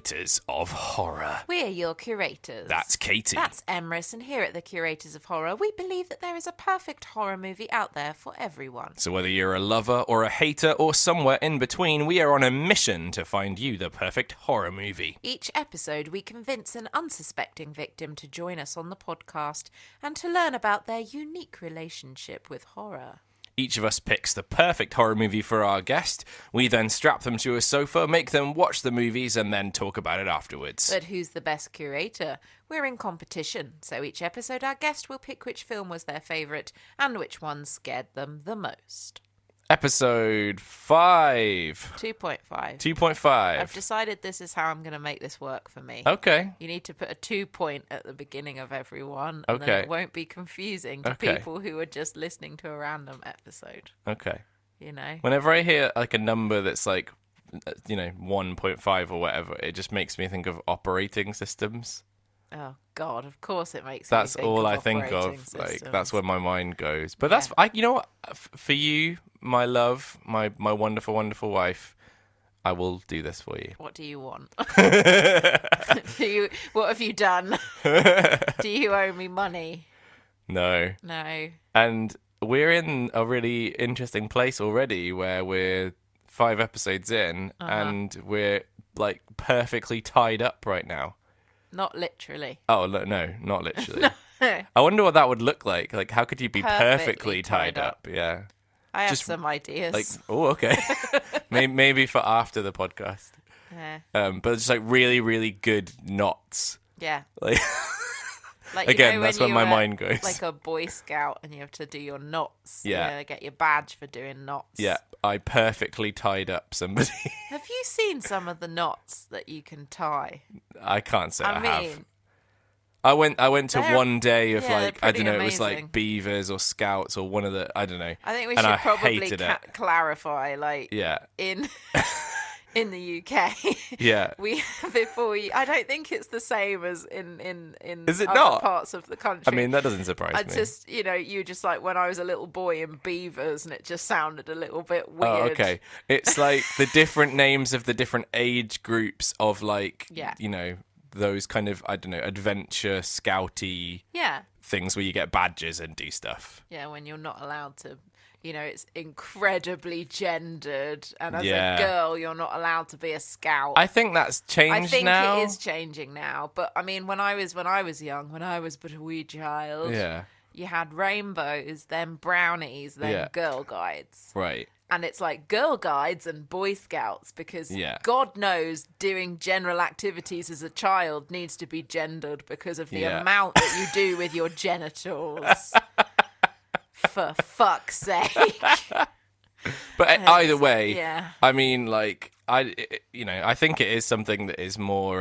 Curators of Horror. We're your curators. That's Katie. That's Emrys, and here at the Curators of Horror, we believe that there is a perfect horror movie out there for everyone. So whether you're a lover or a hater or somewhere in between, we are on a mission to find you the perfect horror movie. Each episode, we convince an unsuspecting victim to join us on the podcast and to learn about their unique relationship with horror. Each of us picks the perfect horror movie for our guest. We then strap them to a sofa, make them watch the movies, and then talk about it afterwards. But who's the best curator? We're in competition, so each episode our guest will pick which film was their favourite and which one scared them the most. Episode 5. 2.5. 2.5. I've decided this is how I'm going to make this work for me. Okay. You need to put a 2 point at the beginning of every one, and Okay. then it won't be confusing to Okay. people who are just listening to a random episode, Okay. you know? Whenever I hear like a number that's like, 1.5 or whatever, it just makes me think of operating systems. Oh, God, of course it makes That's me think all of I think operating of. Like, systems. that's where my mind goes. But Yeah. you know what? For you, my love, my wonderful, wonderful wife, I will do this for you. What do you want? What have you done? Do you owe me money? No. No. And we're in a really interesting place already where we're 5 episodes in and we're like perfectly tied up right now. Not literally. Oh, no, not literally. I wonder what that would look like. Like, how could you be perfectly tied up? Yeah. I have Just, some ideas. Like, oh, okay. Maybe for after the podcast. yeah. But it's like really, really good knots. Yeah. Like, Like, again, when that's where you my were, mind goes. Like a Boy Scout and you have to do your knots. Yeah. You get your badge for doing knots. Yeah, I perfectly tied up somebody. Have you seen some of the knots that you can tie? I can't say I, have. mean, I went to they're- one day of yeah, like, they're I don't know, pretty it was amazing. like beavers or scouts or one of the, I don't know. I think we And should I probably hated it. clarify, like, Yeah, in in the UK, yeah. we I don't think it's the same as in Is it other not? parts of the country. I mean, that doesn't surprise I me. just, you just like when I was a little boy in beavers, and it just sounded a little bit weird. Oh, okay. It's like the different names of the different age groups of like, Yeah. those kind of, I don't know, adventure scouty Yeah, things where you get badges and do stuff. yeah. When you're not allowed to, it's incredibly gendered, and as Yeah. a girl, you're not allowed to be a scout. I think that's changed I think now. it is changing now, but I mean, when I was young, when I was but a wee child, Yeah, you had rainbows, then brownies, then Yeah. Girl Guides. right. And it's like Girl Guides and Boy Scouts because Yeah. God knows doing general activities as a child needs to be gendered because of the Yeah. amount that you do with your genitals. For fuck's sake. But either way, Yeah. I mean, like, I think it is something that is more,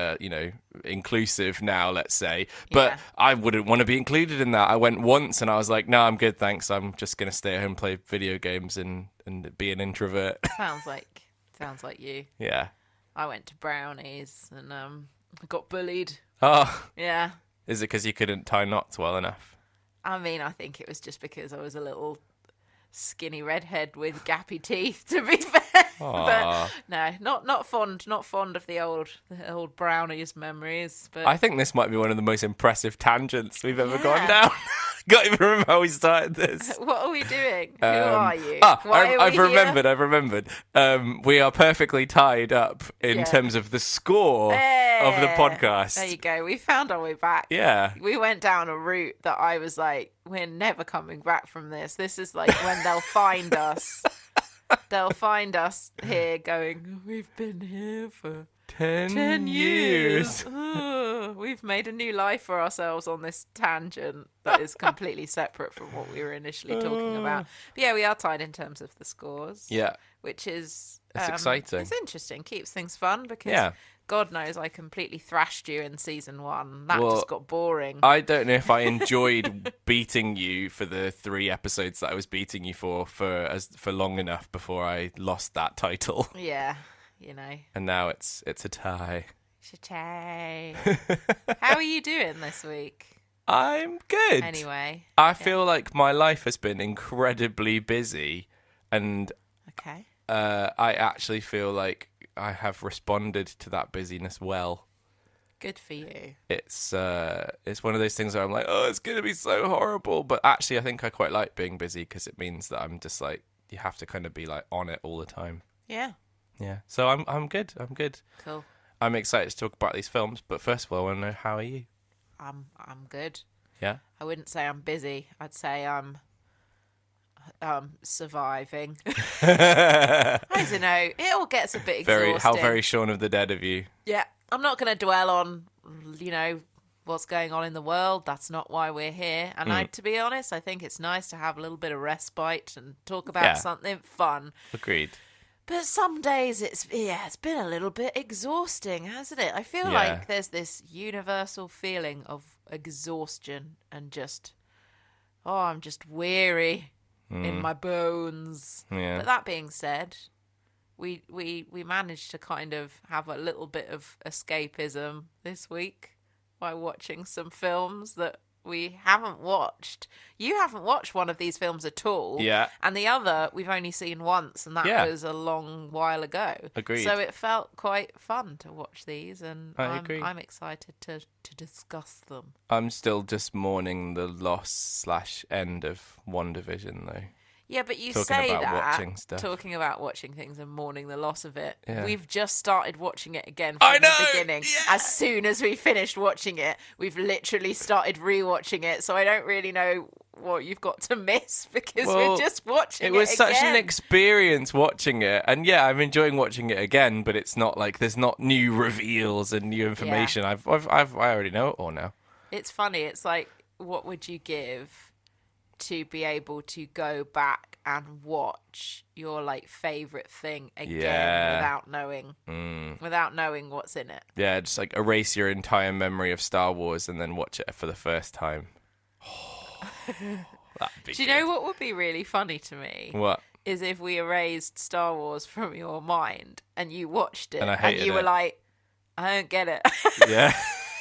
inclusive now, let's say. But Yeah. I wouldn't want to be included in that. I went once and I was like, no, I'm good, thanks. I'm just going to stay at home, play video games and be an introvert. Sounds like you. Yeah. I went to brownies and I got bullied. Oh, Yeah. is it because you couldn't tie knots well enough? I mean, I think it was just because I was a little skinny redhead with gappy teeth, to be fair. Aw. But no, not fond of the old brownies memories. But I think this might be one of the most impressive tangents we've ever gone Yeah. down. Can't even remember how we started this. what are we doing? Who are you? I've are we here? remembered. We are perfectly tied up in Yeah. terms of the score of the podcast. There you go. We found our way back. Yeah. We went down a route that I was like, we're never coming back from this. This is like when they'll find us. They'll find us here going, we've been here for 10 years. Ugh, we've made a new life for ourselves on this tangent that is completely separate from what we were initially talking about. But yeah, we are tied in terms of the scores. Yeah. Which is... It's exciting. It's interesting. Keeps things fun because Yeah. God knows I completely thrashed you in season 1. That Well, just got boring. I don't know if I enjoyed beating you for the 3 episodes that I was beating you for long enough before I lost that title. Yeah, And now it's a tie. Shay. How are you doing this week? I'm good. Anyway. I feel like my life has been incredibly busy and Okay. I actually feel like I have responded to that busyness well. Good for you. It's one of those things where I'm like, oh, it's gonna be so horrible, but actually I think I quite like being busy because it means that I'm just like, you have to kind of be like on it all the time. Yeah. Yeah. So I'm good. I'm good. Cool. I'm excited to talk about these films, but first of all, I want to know, how are you? I'm good. Yeah. I wouldn't say I'm busy. I'd say I'm surviving. I don't know. It all gets a bit exhausting. How very Shaun of the Dead of you. Yeah. I'm not going to dwell on, what's going on in the world. That's not why we're here. And to be honest, I think it's nice to have a little bit of respite and talk about something fun. Agreed. But some days it's been a little bit exhausting, hasn't it? I feel like there's this universal feeling of exhaustion and just, I'm just weary in my bones. Yeah. But that being said, we managed to kind of have a little bit of escapism this week by watching some films that we haven't watched. You haven't watched one of these films at all. Yeah. And the other we've only seen once, and that was a long while ago. Agreed. So it felt quite fun to watch these, and agree. I'm excited to discuss them. I'm still just mourning the loss/end of WandaVision, though. Yeah, but you Talking say about that, watching stuff. talking about watching things and mourning the loss of it. Yeah. We've just started watching it again I from the know! beginning. Yeah! As soon as we finished watching it, we've literally started rewatching it. So I don't really know what you've got to miss because we're just watching it It was such again. an experience watching it. And yeah, I'm enjoying watching it again, but it's not like there's not new reveals and new information. I already know it all now. It's funny. It's like, what would you give to be able to go back and watch your favorite thing again without knowing what's in it? Yeah, just like erase your entire memory of Star Wars and then watch it for the first time. That'd be Do you good. know what would be really funny to me? What? Is if we erased Star Wars from your mind and you watched it And I hated you were it. like, I don't get it. Yeah.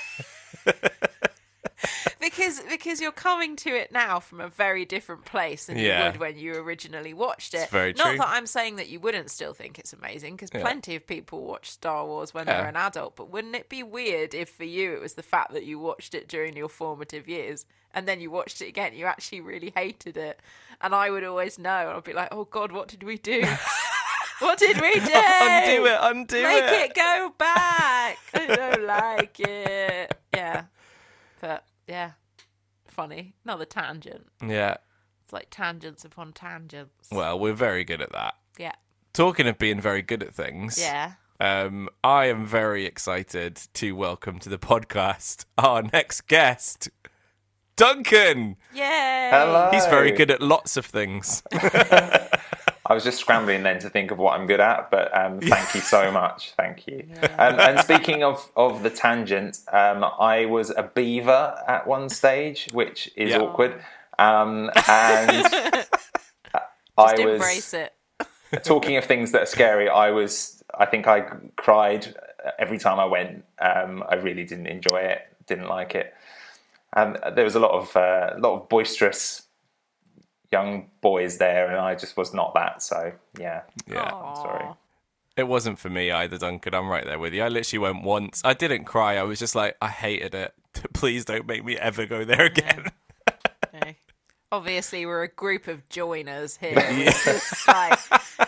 Because you're coming to it now from a very different place than you would when you originally watched it. It's very Not true. that I'm saying that you wouldn't still think it's amazing, because plenty of people watch Star Wars when they're an adult, but wouldn't it be weird if for you it was the fact that you watched it during your formative years and then you watched it again, you actually really hated it? And I would always know, and I'd be like, oh God, what did we do? What did we do? Undo Make it go back. I don't like it. Yeah. But, yeah. Funny. Another tangent. Yeah. It's like tangents upon tangents. Well, we're very good at that. Yeah. Talking of being very good at things. Yeah. I am very excited to welcome to the podcast our next guest, Duncan. Yay. Hello. He's very good at lots of things. I was just scrambling then to think of what I'm good at, but thank you so much. Thank you. And speaking of the tangent, I was a beaver at one stage, which is awkward. And I was embrace it. talking of things that are scary. I think I cried every time I went. I really didn't enjoy it. Didn't like it. There was a lot of boisterous young boys there, and I just was not that. So yeah. I'm sorry. It wasn't for me either, Duncan. I'm right there with you. I literally went once. I didn't cry. I was just like, I hated it. Please don't make me ever go there again. No. Obviously, we're a group of joiners here. It's like,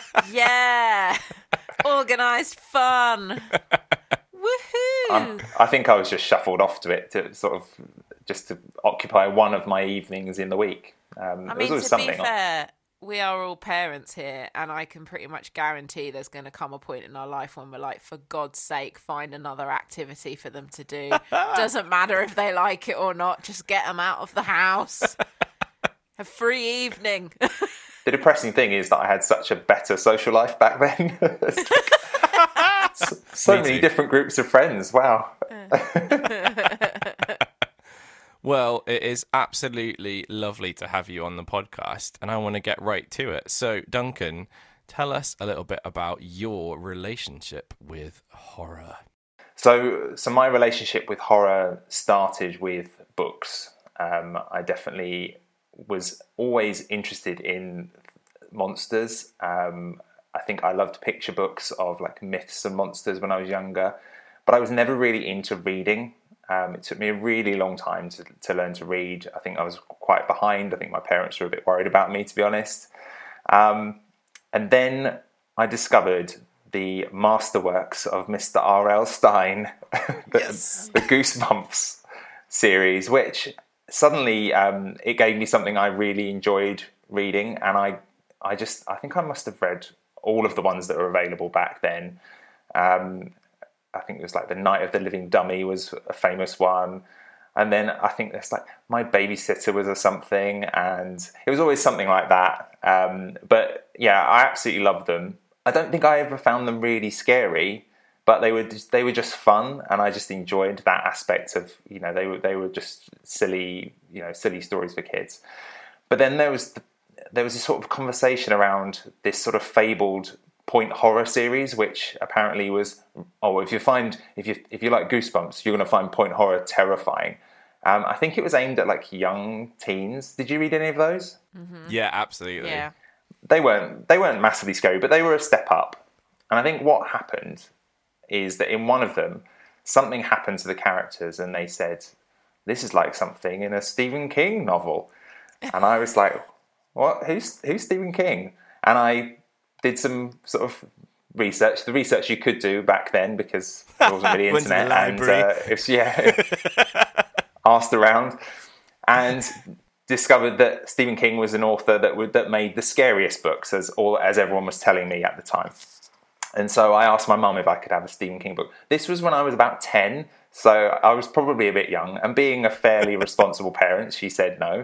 organised fun. Woohoo! I think I was just shuffled off to it to sort of just to occupy one of my evenings in the week. I mean, to be fair, we are all parents here, and I can pretty much guarantee there's going to come a point in our life when we're like, for God's sake, find another activity for them to do. Doesn't matter if they like it or not, just get them out of the house. A free evening. The depressing thing is that I had such a better social life back then. so many different groups of friends. Wow. Well, it is absolutely lovely to have you on the podcast, and I want to get right to it. So, Duncan, tell us a little bit about your relationship with horror. So my relationship with horror started with books. I definitely was always interested in monsters, I think I loved picture books of like myths and monsters when I was younger, but I was never really into reading. It took me a really long time to learn to read. I think I was quite behind. I think my parents were a bit worried about me, to be honest. And then I discovered the masterworks of Mr. R.L. Stein, the Goosebumps series, which suddenly it gave me something I really enjoyed reading, and I think I must have read all of the ones that were available back then. I think it was like The Night of the Living Dummy was a famous one, and then I think there's like My Babysitter was or something, and it was always something like that. But yeah, I absolutely loved them. I don't think I ever found them really scary, but they were just fun, and I just enjoyed that aspect of, you know, they were just silly stories for kids. But then there was this sort of conversation around this sort of fabled point horror series, which apparently was, if you like Goosebumps, you're going to find point horror terrifying. I think it was aimed at like young teens. Did you read any of those? Mm-hmm. Yeah, absolutely. Yeah. They weren't massively scary, but they were a step up. And I think what happened is that in one of them, something happened to the characters, and they said, "This is like something in a Stephen King novel." And I was like, "What? Who's Stephen King?" And I did some sort of research, the research you could do back then because there wasn't really internet, and asked around and discovered that Stephen King was an author that made the scariest books, as everyone was telling me at the time. And so I asked my mum if I could have a Stephen King book. This was when I was about 10, so I was probably a bit young, and being a fairly responsible parent, she said no.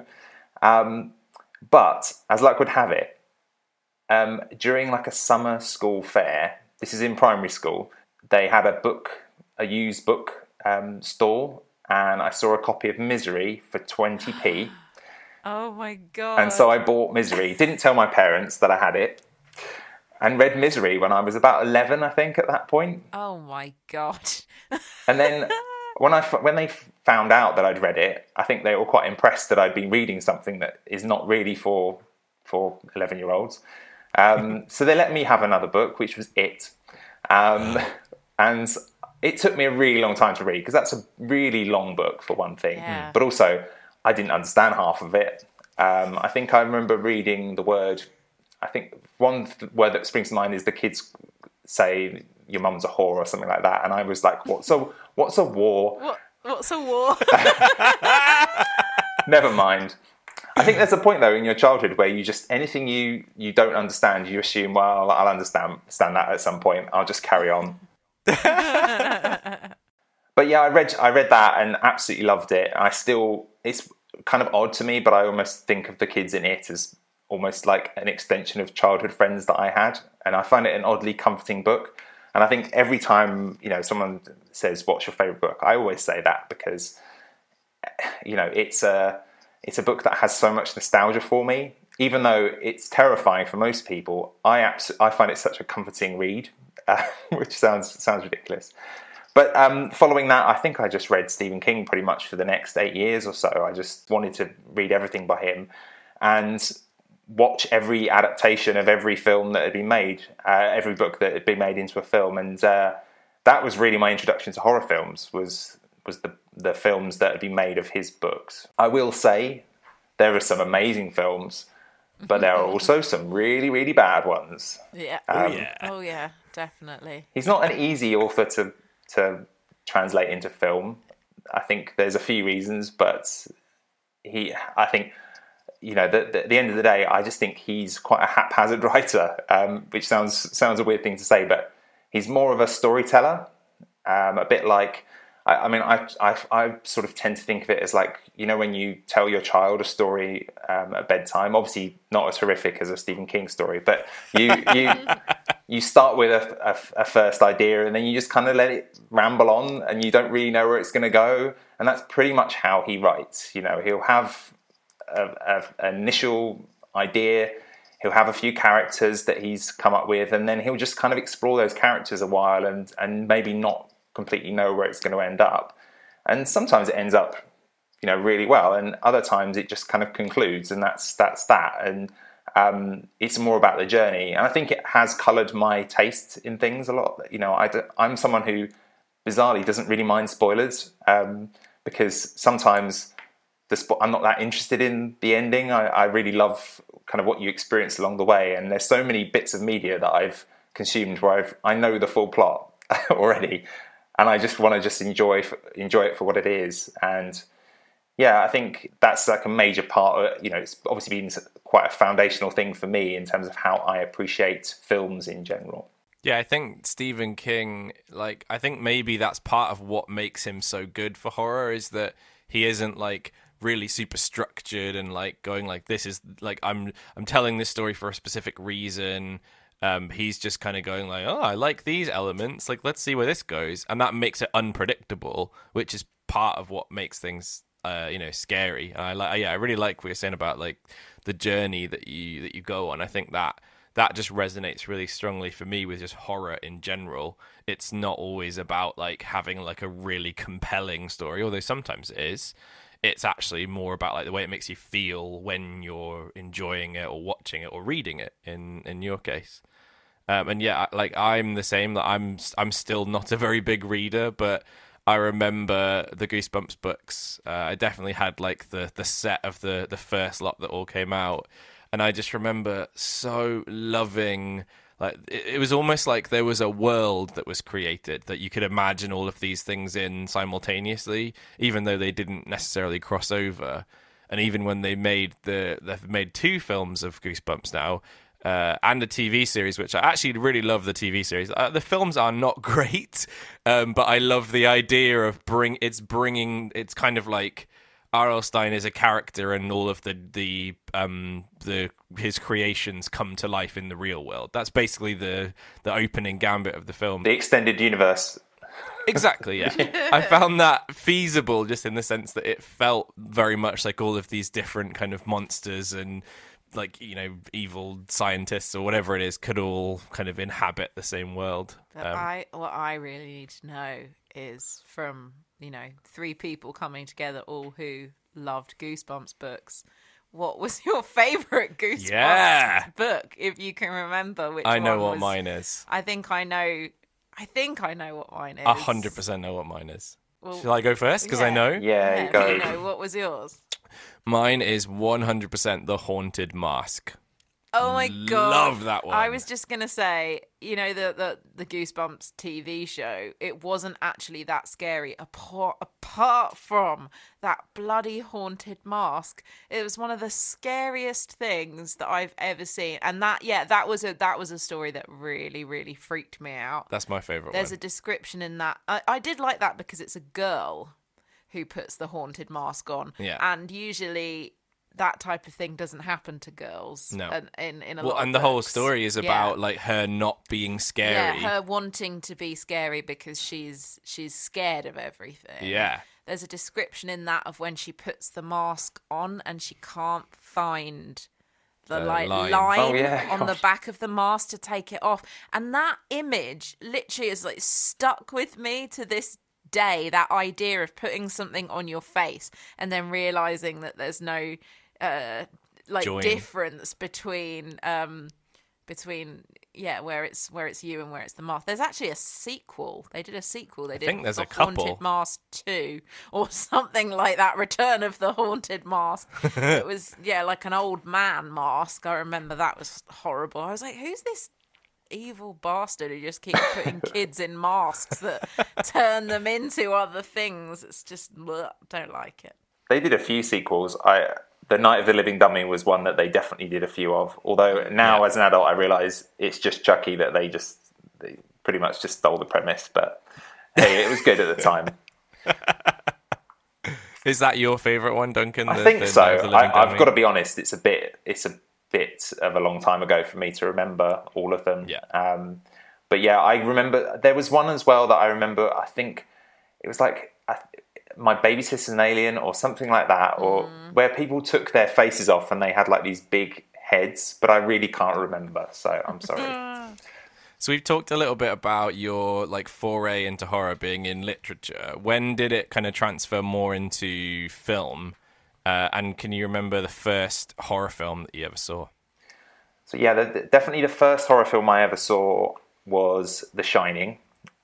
But as luck would have it, during like a summer school fair, this is in primary school, they had a used book store, and I saw a copy of Misery for 20p. Oh my God. And so I bought Misery, didn't tell my parents that I had it, and read Misery when I was about 11, I think, at that point. Oh my God. And then when they found out that I'd read it, I think they were quite impressed that I'd been reading something that is not really for 11-year-olds. So they let me have another book, which was It. And it took me a really long time to read, because that's a really long book, for one thing. Yeah. But also, I didn't understand half of it. I think I remember reading the word, I think one word that springs to mind is the kids say, "Your mum's a whore," or something like that. And I was like, what's a war? What's a war? Never mind. I think there's a point, though, in your childhood where you just, anything you don't understand, you assume, well, I'll understand that at some point. I'll just carry on. But yeah, I read that and absolutely loved it. It's kind of odd to me, but I almost think of the kids in it as almost like an extension of childhood friends that I had. And I find it an oddly comforting book. And I think every time, someone says, "What's your favourite book?" I always say that, because, it's a book that has so much nostalgia for me. Even though it's terrifying for most people, I find it such a comforting read, which sounds ridiculous. But following that, I think I just read Stephen King pretty much for the next 8 years or so. I just wanted to read everything by him and watch every adaptation of every film that had been made, every book that had been made into a film. And that was really my introduction to horror films, was the films that had been made of his books. I will say there are some amazing films, but there are also some really, really bad ones. Yeah. Oh yeah, definitely. He's not an easy author to translate into film. I think there's a few reasons, but at the end of the day, I just think he's quite a haphazard writer, which sounds a weird thing to say, but he's more of a storyteller, a bit like, I sort of tend to think of it as like, when you tell your child a story at bedtime, obviously not as horrific as a Stephen King story, but you start with a first idea, and then you just kind of let it ramble on, and you don't really know where it's going to go. And that's pretty much how he writes. He'll have an initial idea, he'll have a few characters that he's come up with, and then he'll just kind of explore those characters a while and maybe not completely know where it's going to end up. And sometimes it ends up, really well, and other times it just kind of concludes, and that's that. And It's more about the journey, and I think it has coloured my taste in things a lot. You know, I'm someone who bizarrely doesn't really mind spoilers, because sometimes I'm not that interested in the ending. I really love kind of what you experience along the way, and there's so many bits of media that I've consumed where I know the full plot already, and I just want to enjoy it for what it is. And yeah, I think that's like a major part of, you know, it's obviously been quite a foundational thing for me in terms of how I appreciate films in general. Yeah, I think Stephen King, like, I think maybe that's part of what makes him so good for horror, is that he isn't like really super structured and like going like, this is like, I'm telling this story for a specific reason. He's just kind of going like, oh, I like these elements, like, let's see where this goes. And that makes it unpredictable, which is part of what makes things scary. And I really like what you're saying about like the journey that you go on. I think that just resonates really strongly for me with just horror in general. It's not always about like having like a really compelling story, although sometimes it is. It's actually more about like the way it makes you feel when you're enjoying it or watching it or reading it in your case. And yeah, like I'm the same. That I'm still not a very big reader, but I remember the Goosebumps books. I definitely had like the set of the first lot that all came out, and I just remember so loving. Like it was almost like there was a world that was created that you could imagine all of these things in simultaneously, even though they didn't necessarily cross over. And even when they've made 2 films of Goosebumps now, and a TV series, which I actually really love the TV series. The films are not great, but I love the idea of it's kind of like R.L. Stine is a character, and all of his creations come to life in the real world. That's basically the opening gambit of the film. The extended universe. Exactly, yeah. I found that feasible just in the sense that it felt very much like all of these different kind of monsters and like, you know, evil scientists or whatever it is could all kind of inhabit the same world. But what I really need to know is from, you know, 3 people coming together, all who loved Goosebumps books, what was your favourite Goosebumps book, if you can remember which one? I know what mine is. I think I know what mine is. 100% know what mine is. Well, shall I go first? Because I know. Yeah, you go. You know, what was yours? Mine is 100% The Haunted Mask. Oh my God. Love that one. I was just going to say, you know, the Goosebumps TV show, it wasn't actually that scary apart from that bloody haunted mask. It was one of the scariest things that I've ever seen. And that was a story that really, really freaked me out. That's my favorite one. There's a description in that. I did like that because it's a girl who puts the haunted mask on. Yeah. And usually that type of thing doesn't happen to girls. No. In a lot of the books. whole story is about like her not being scary. Yeah, her wanting to be scary because she's scared of everything. Yeah. There's a description in that of when she puts the mask on and she can't find the line on the back of the mask to take it off. And that image literally is like stuck with me to this day, that idea of putting something on your face and then realizing that there's no difference between where it's you and where it's the mask. There's actually a sequel. They did a sequel. I think there's a Haunted couple. Mask 2 or something like that. Return of the Haunted Mask. It was like an old man mask. I remember that was horrible. I was like, who's this evil bastard who just keeps putting kids in masks that turn them into other things? It's just don't like it. They did a few sequels. The Night of the Living Dummy was one that they definitely did a few of. Although now as an adult I realise it's just Chucky, that they pretty much just stole the premise. But hey, it was good at the time. Is that your favourite one, Duncan? I think so. I've got to be honest. It's a bit of a long time ago for me to remember all of them. Yeah. But yeah, I remember there was one as well that I remember. I think it was like My Babysitter's an Alien or something like that, or where people took their faces off and they had like these big heads, but I really can't remember, so I'm sorry. So we've talked a little bit about your like foray into horror being in literature. When did it kind of transfer more into film? And can you remember the first horror film that you ever saw? So yeah, definitely the first horror film I ever saw was The Shining.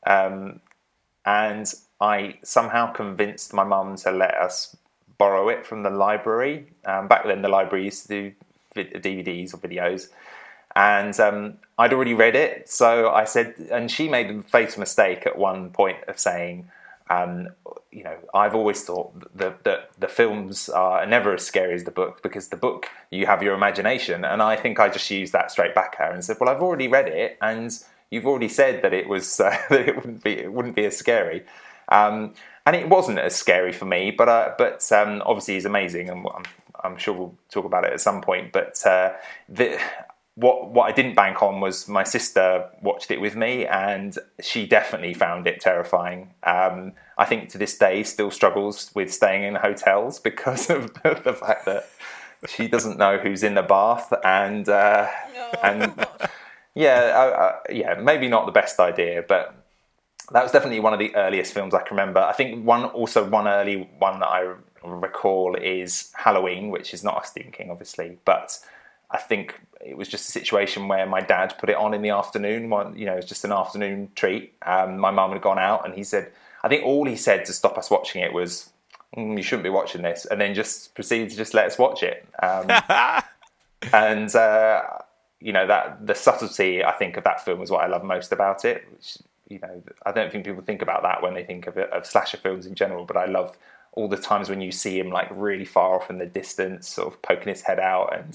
And I somehow convinced my mum to let us borrow it from the library. Back then, the library used to do DVDs or videos. And I'd already read it. So I said, and she made a fatal mistake at one point of saying, I've always thought that the films are never as scary as the book, because the book, you have your imagination. And I think I just used that straight back at her and said, well, I've already read it, and you've already said that it was that it wouldn't be as scary. And it wasn't as scary for me, but obviously it's amazing, and I'm sure we'll talk about it at some point. But what I didn't bank on was my sister watched it with me, and she definitely found it terrifying. I think to this day still struggles with staying in hotels because of the fact that she doesn't know who's in the bath, and maybe not the best idea, but that was definitely one of the earliest films I can remember. I think one early one that I recall is Halloween, which is not a Stephen King, obviously, but I think it was just a situation where my dad put it on in the afternoon. It was just an afternoon treat. My mum had gone out, and I think all he said to stop us watching it was, you shouldn't be watching this, and then just proceeded to just let us watch it. And that the subtlety, I think, of that film is what I love most about it. Which, I don't think people think about that when they think of slasher films in general, but I love all the times when you see him like really far off in the distance, sort of poking his head out, and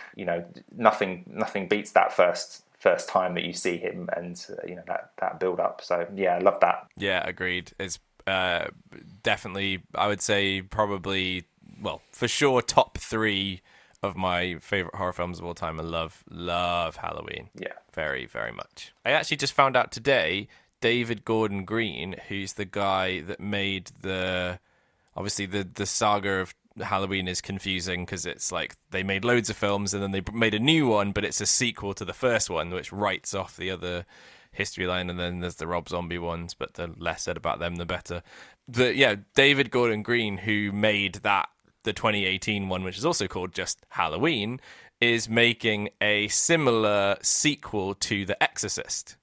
nothing beats that first time that you see him, and that build up. So yeah, I love that. Yeah, agreed. It's definitely, I would say, probably, well, for sure, top 3 of my favorite horror films of all time. I love Halloween. Yeah, very, very much. I actually just found out today, David Gordon Green, who's the guy that made obviously the saga of Halloween is confusing because it's like they made loads of films and then they made a new one, but it's a sequel to the first one, which writes off the other history line. And then there's the Rob Zombie ones, but the less said about them, the better. David Gordon Green, who made the 2018 one, which is also called just Halloween, is making a similar sequel to The Exorcist.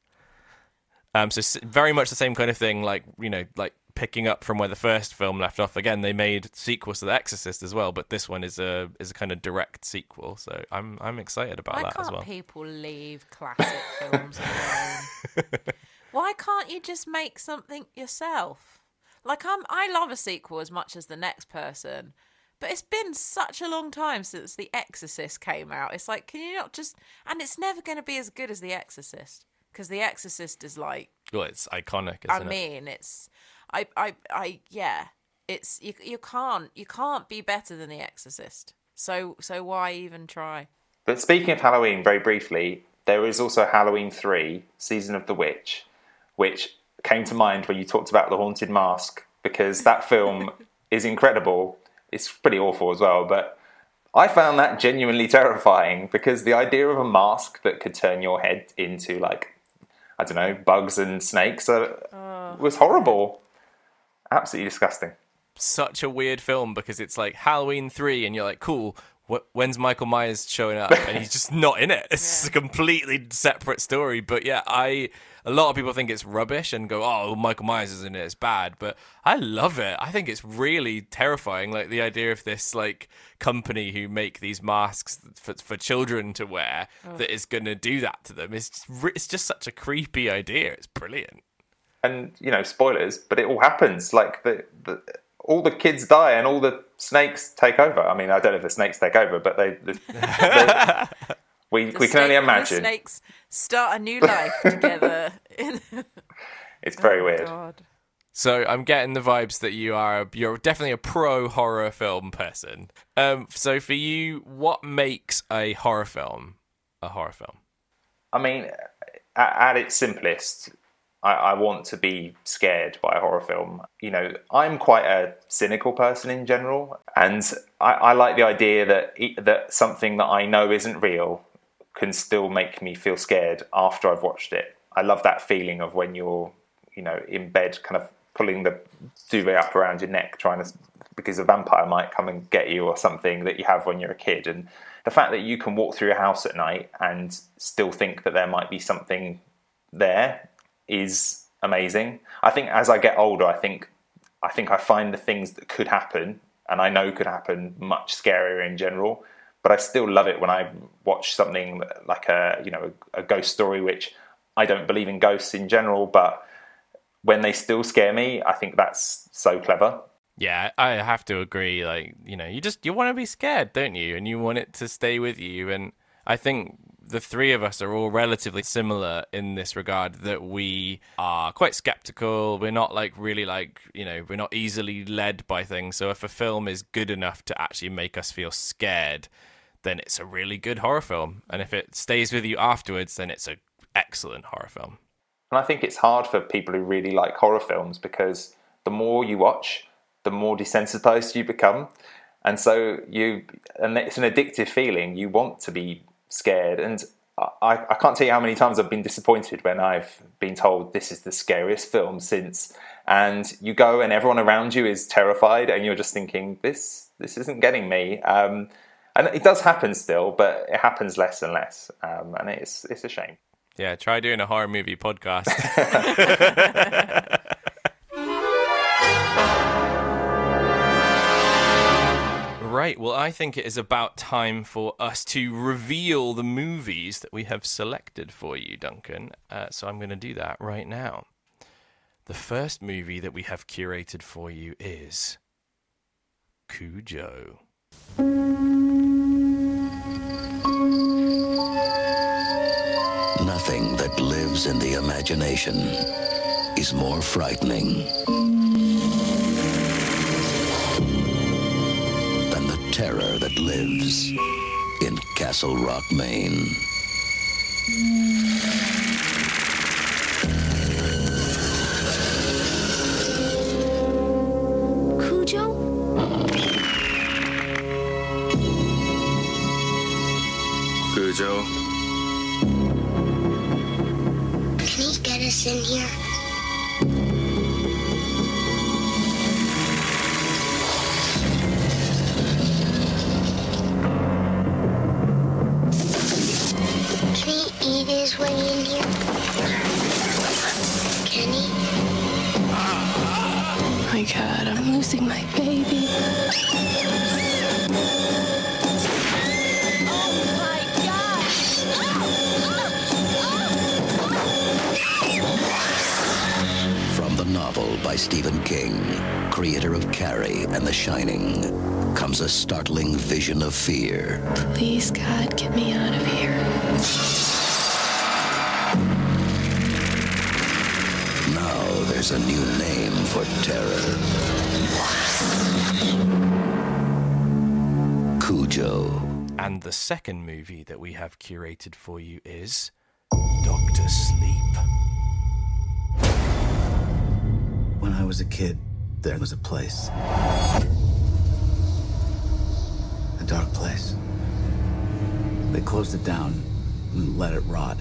So very much the same kind of thing, like picking up from where the first film left off. Again, they made sequels to The Exorcist as well, but this one is a kind of direct sequel. So I'm excited about that as well. Why can't people leave classic films alone? Why can't you just make something yourself? Like I love a sequel as much as the next person, but it's been such a long time since The Exorcist came out. It's like, can you not just? And it's never going to be as good as The Exorcist, because The Exorcist is like, well, it's iconic. Isn't it? It's. It's you can't be better than The Exorcist. So why even try? But speaking of Halloween, very briefly, there is also Halloween 3, Season of the Witch, which came to mind when you talked about The Haunted Mask, because that film is incredible. It's pretty awful as well, but I found that genuinely terrifying, because the idea of a mask that could turn your head into, like, I don't know, bugs and snakes was horrible. Absolutely disgusting. Such a weird film, because it's like Halloween 3 and you're like, cool, when's Michael Myers showing up? And he's just not in it. It's a completely separate story. But yeah, a lot of people think it's rubbish and go, oh, Michael Myers is in it, it's bad. But I love it. I think it's really terrifying. Like the idea of this like company who make these masks for children to wear that is going to do that to them. It's just such a creepy idea. It's brilliant. And, spoilers, but it all happens. Like, all the kids die and all the snakes take over. I mean, I don't know if the snakes take over, but we can only imagine. The snakes start a new life together. It's very weird. God. So I'm getting the vibes that you're definitely a pro horror film person. So for you, what makes a horror film a horror film? I mean, at its simplest, I want to be scared by a horror film. I'm quite a cynical person in general, and I like the idea that something that I know isn't real can still make me feel scared after I've watched it. I love that feeling of when you're, in bed, kind of pulling the duvet up around your neck, trying to because a vampire might come and get you or something that you have when you're a kid. And the fact that you can walk through your house at night and still think that there might be something there is amazing. I think as I get older, I think I find the things that could happen, and I know could happen, much scarier in general. But I still love it when I watch something like a ghost story, which I don't believe in ghosts in general, but when they still scare me, I think that's so clever. Yeah, I have to agree. Like, you want to be scared, don't you? And you want it to stay with you. And I think the three of us are all relatively similar in this regard, that we are quite skeptical. We're not we're not easily led by things. So if a film is good enough to actually make us feel scared, then it's a really good horror film. And if it stays with you afterwards, then it's an excellent horror film. And I think it's hard for people who really like horror films, because the more you watch, the more desensitized you become. And so it's an addictive feeling. You want to be scared. And I can't tell you how many times I've been disappointed when I've been told this is the scariest film since, and you go and everyone around you is terrified and you're just thinking, this isn't getting me. And it does happen still, but it happens less and less. And it's a shame. Yeah, try doing a horror movie podcast. Right, well, I think it is about time for us to reveal the movies that we have selected for you, Duncan. So I'm going to do that right now. The first movie that we have curated for you is Cujo. Nothing that lives in the imagination is more frightening than the terror that lives in Castle Rock, Maine. Cujo? Cujo. Can he get us in here? Can he eat his way in here? Can he? Oh my God, I'm losing my baby. From the novel by Stephen King, creator of Carrie and The Shining, comes a startling vision of fear. Please, God, get me out of here. Now there's a new name for terror. Cujo. And the second movie that we have curated for you is Dr. Sleep. When I was a kid, there was a place. A dark place. They closed it down and let it rot.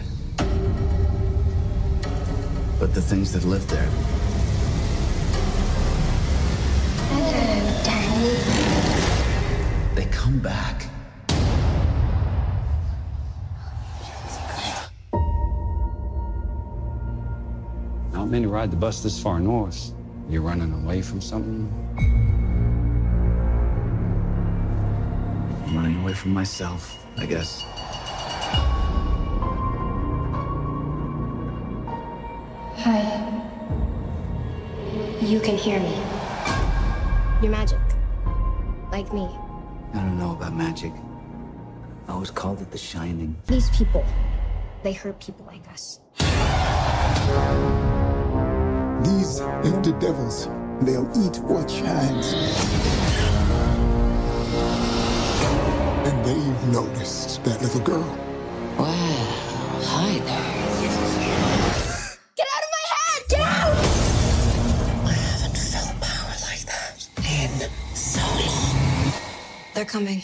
But the things that lived there, Hello, Danny. they come back. Not many ride the bus this far north. You're running away from something? I'm running away from myself, I guess. Hi. You can hear me. You're magic. Like me. I don't know about magic. I always called it The Shining. These people, they hurt people like us. These are the devils. They'll eat what shines. And they've noticed that little girl. Wow, hi there. Get out of my head! Get out! I haven't felt power like that in so long. They're coming.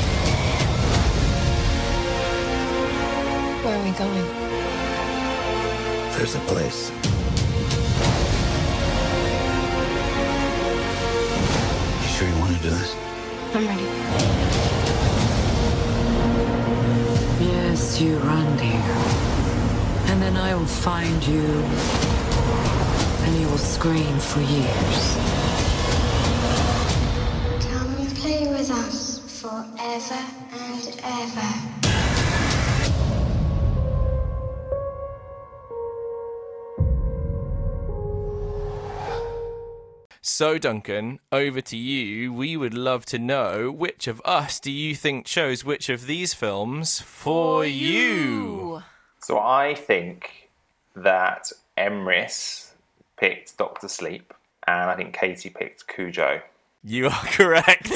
Where are we going? There's a place. You sure you to do this? I'm ready. Yes, you run, dear. And then I will find you, and you will scream for years. Come and play with us forever and ever. So, Duncan, over to you. We would love to know, which of us do you think chose which of these films for you? So I think that Emrys picked Dr. Sleep, and I think Katie picked Cujo. You are correct.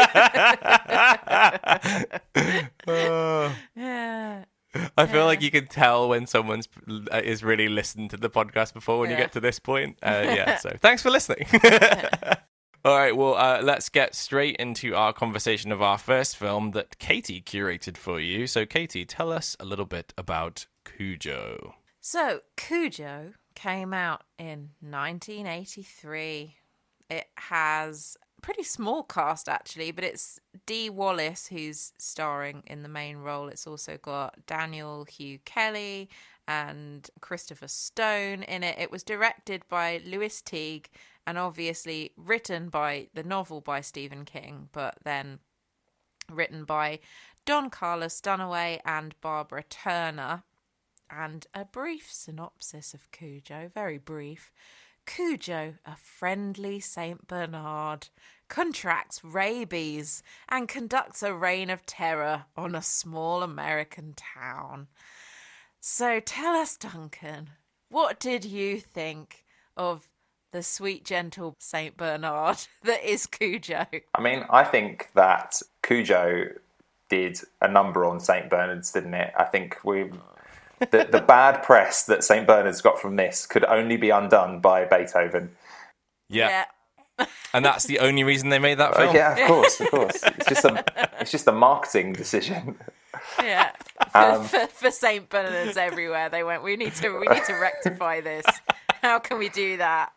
Yeah. I feel like you can tell when someone is really listened to the podcast before when you get to this point. So thanks for listening. All right, well, let's get straight into our conversation of our first film that Katie curated for you. So, Katie, tell us a little bit about Cujo. So, Cujo came out in 1983. It has a pretty small cast, actually, but it's Dee Wallace who's starring in the main role. It's also got Daniel Hugh Kelly and Christopher Stone in it. It was directed by Lewis Teague and obviously written by the novel by Stephen King, but then written by Don Carlos Dunaway and Barbara Turner. And a brief synopsis of Cujo, very brief. Cujo, a friendly Saint Bernard, contracts rabies and conducts a reign of terror on a small American town. So tell us, Duncan, what did you think of the sweet, gentle Saint Bernard that is Cujo? I mean, I think that Cujo did a number on Saint Bernard's, didn't it? I think the bad press that St. Bernard's got from this could only be undone by Beethoven. Yeah. And that's the only reason they made that film? Yeah, of course. It's just a marketing decision. Yeah. For St. Bernard's everywhere, they went, we need to rectify this. How can we do that?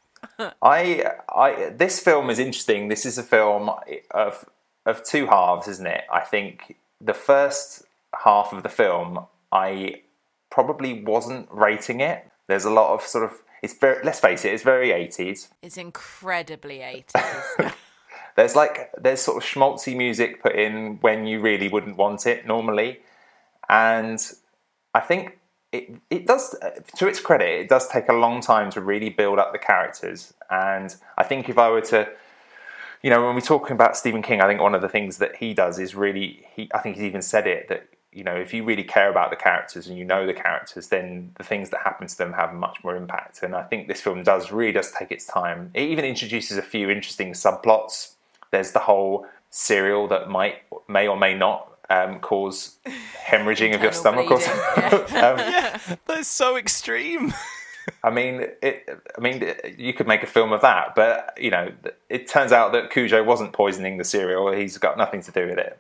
This film is interesting. This is a film of two halves, isn't it? I think the first half of the film, I probably wasn't rating it. There's a lot of sort of, let's face it, it's very 80s. It's incredibly 80s. There's sort of schmaltzy music put in when you really wouldn't want it normally. And I think it does, to its credit, it does take a long time to really build up the characters. And I think if I were to, when we're talking about Stephen King, I think one of the things that he does is really, I think he's even said it, that if you really care about the characters and you know the characters, then the things that happen to them have much more impact. And I think this film really does take its time. It even introduces a few interesting subplots. There's the whole cereal that may or may not cause hemorrhaging of your stomach or something. That's so extreme. I mean, you could make a film of that, but it turns out that Cujo wasn't poisoning the cereal. He's got nothing to do with it.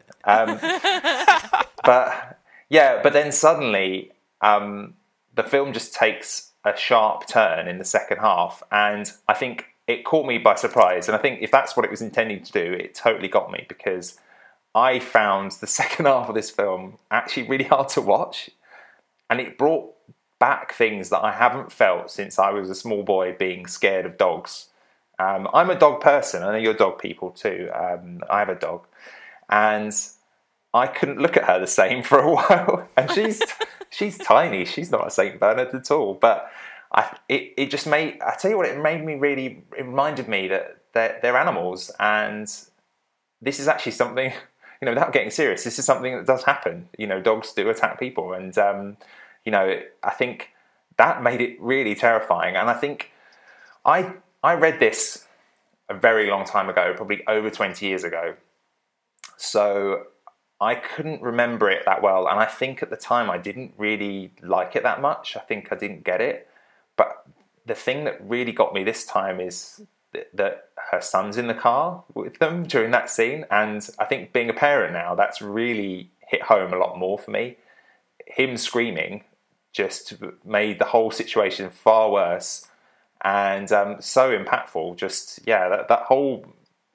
But then suddenly the film just takes a sharp turn in the second half, and I think it caught me by surprise. And I think if that's what it was intending to do, it totally got me, because I found the second half of this film actually really hard to watch, and it brought back things that I haven't felt since I was a small boy being scared of dogs. I'm a dog person. I know you're dog people too. I have a dog, and I couldn't look at her the same for a while. And she's tiny. She's not a Saint Bernard at all. But it just made, I tell you what, it reminded me that they're animals, and this is actually something, without getting serious, this is something that does happen. Dogs do attack people, and I think that made it really terrifying. And I think I read this a very long time ago, probably over 20 years ago. So I couldn't remember it that well. And I think at the time I didn't really like it that much. I think I didn't get it. But the thing that really got me this time is that her son's in the car with them during that scene. And I think being a parent now, that's really hit home a lot more for me. Him screaming just made the whole situation far worse, and so impactful. Just that whole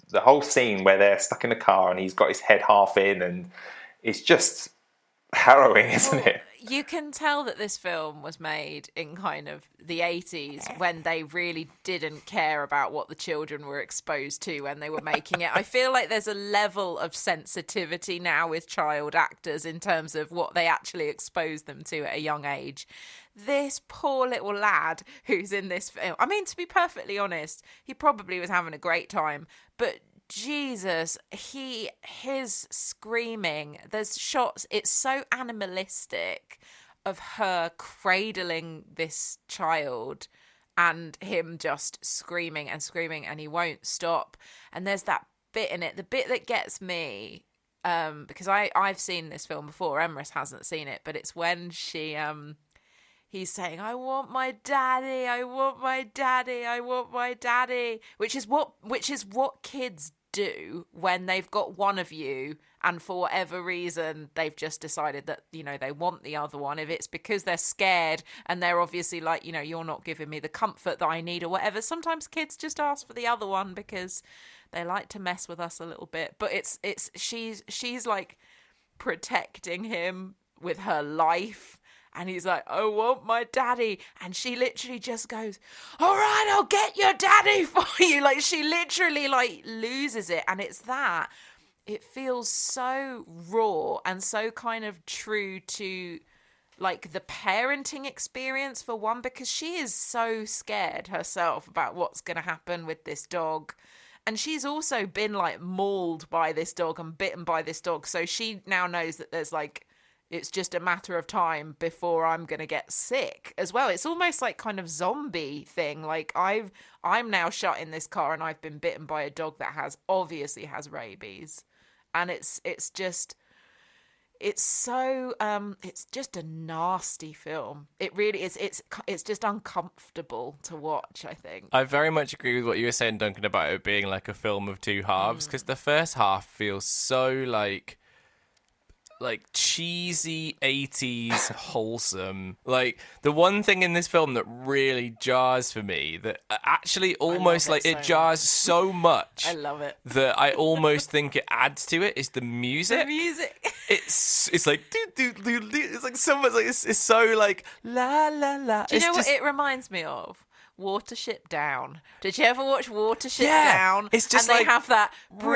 the whole scene where they're stuck in a car and he's got his head half in, and it's just harrowing, isn't it? You can tell that this film was made in kind of the 80s when they really didn't care about what the children were exposed to when they were making it. I feel like there's a level of sensitivity now with child actors in terms of what they actually expose them to at a young age. This poor little lad who's in this film, I mean, to be perfectly honest, he probably was having a great time, but Jesus, his screaming, there's shots, it's so animalistic of her cradling this child and him just screaming and screaming and he won't stop. And there's that bit in it, the bit that gets me, because I've seen this film before, Emrys hasn't seen it, but it's when he's saying, I want my daddy, I want my daddy, I want my daddy, which is what kids do when they've got one of you and for whatever reason they've just decided that, you know, they want the other one. If it's because they're scared and they're obviously like, you know, you're not giving me the comfort that I need or whatever, sometimes kids just ask for the other one because they like to mess with us a little bit. But she's like protecting him with her life. And he's like, I want my daddy. And she literally just goes, all right, I'll get your daddy for you. Like, she literally, like, loses it. And it's that. It feels so raw and so kind of true to, like, the parenting experience, for one, because she is so scared herself about what's going to happen with this dog. And she's also been, like, mauled by this dog and bitten by this dog. So she now knows that there's, like, it's just a matter of time before I'm going to get sick as well. It's almost like kind of zombie thing. Like I'm now shut in this car and I've been bitten by a dog that obviously has rabies. And it's just a nasty film. It really is. It's just uncomfortable to watch, I think. I very much agree with what you were saying, Duncan, about it being like a film of two halves, because the first half feels so like cheesy 80s wholesome. Like, the one thing in this film that really jars for me, that actually almost like it jars so much, I love it, that I almost think it adds to it, is the music. It's like do do. It's like so much, like it's so like la la la. Do you know what it reminds me of? Watership Down. Did you ever watch Watership Down? It's just and like they have that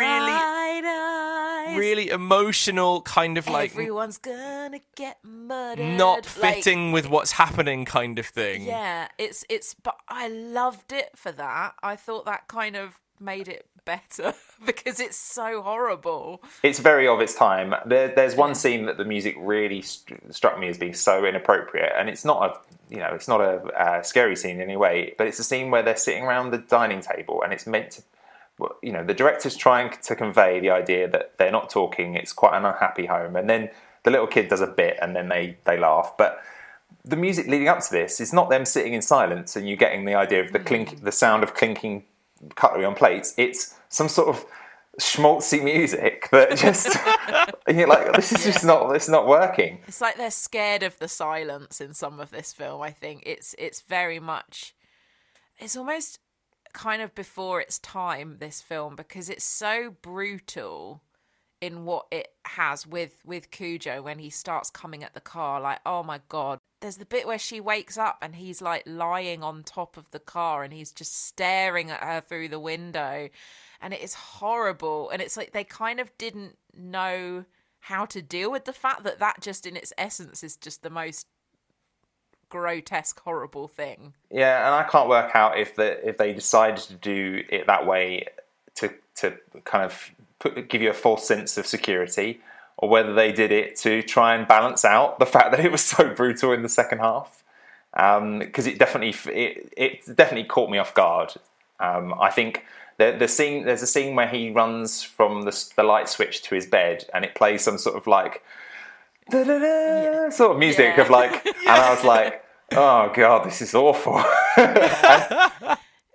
really emotional kind of like everyone's gonna get murdered, not fitting with what's happening kind of thing. Yeah, it's but I loved it for that. I thought that kind of made it better because it's so horrible. It's very of its time. There's one scene that the music really struck me as being so inappropriate, and it's not a scary scene in any way, but it's a scene where they're sitting around the dining table and it's meant to, you know, the director's trying to convey the idea that they're not talking, it's quite an unhappy home, and then the little kid does a bit and then they laugh, but the music leading up to this is not them sitting in silence and you getting the idea of the sound of clinking cutlery on plates. It's some sort of schmaltzy music that just you're like, this is just not working. It's like they're scared of the silence in some of this film. I think it's very much, it's almost kind of before its time, this film, because it's so brutal in what it has with Cujo when he starts coming at the car. Like, oh my god, there's the bit where she wakes up and he's like lying on top of the car and he's just staring at her through the window, and it is horrible. And it's like they kind of didn't know how to deal with the fact that just in its essence is just the most grotesque, horrible thing. Yeah, and I can't work out if they decided to do it that way to kind of give you a false sense of security, or whether they did it to try and balance out the fact that it was so brutal in the second half. Because it definitely caught me off guard. I think there's a scene where he runs from the light switch to his bed, and it plays some sort of like sort of music of like, and I was like, oh god, this is awful.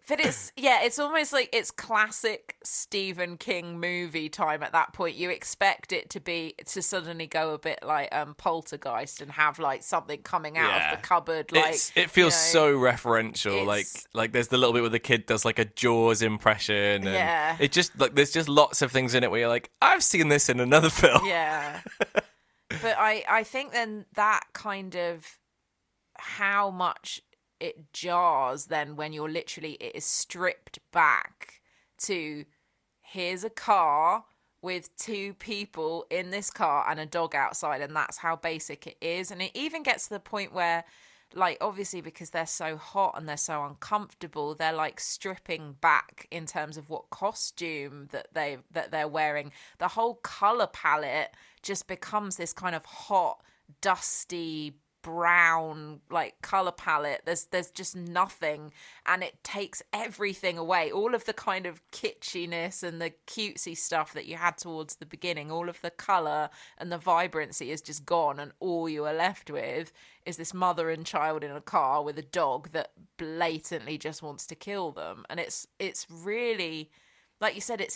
But it's almost like it's classic Stephen King movie time at that point. You expect it to suddenly go a bit like Poltergeist and have like something coming out of the cupboard. Like it feels so referential. Like there's the little bit where the kid does like a Jaws impression. And it just like there's just lots of things in it where you're like, I've seen this in another film. Yeah. But I think then that kind of how much it jars then when you're literally, it is stripped back to here's a car with two people in this car and a dog outside, and that's how basic it is. And it even gets to the point where, like, obviously because they're so hot and they're so uncomfortable, they're like stripping back in terms of what costume that they're wearing. The whole color palette just becomes this kind of hot, dusty, brown like color palette. There's just nothing, and it takes everything away. All of the kind of kitschiness and the cutesy stuff that you had towards the beginning, all of the color and the vibrancy is just gone, and all you are left with is this mother and child in a car with a dog that blatantly just wants to kill them. And it's really, like you said,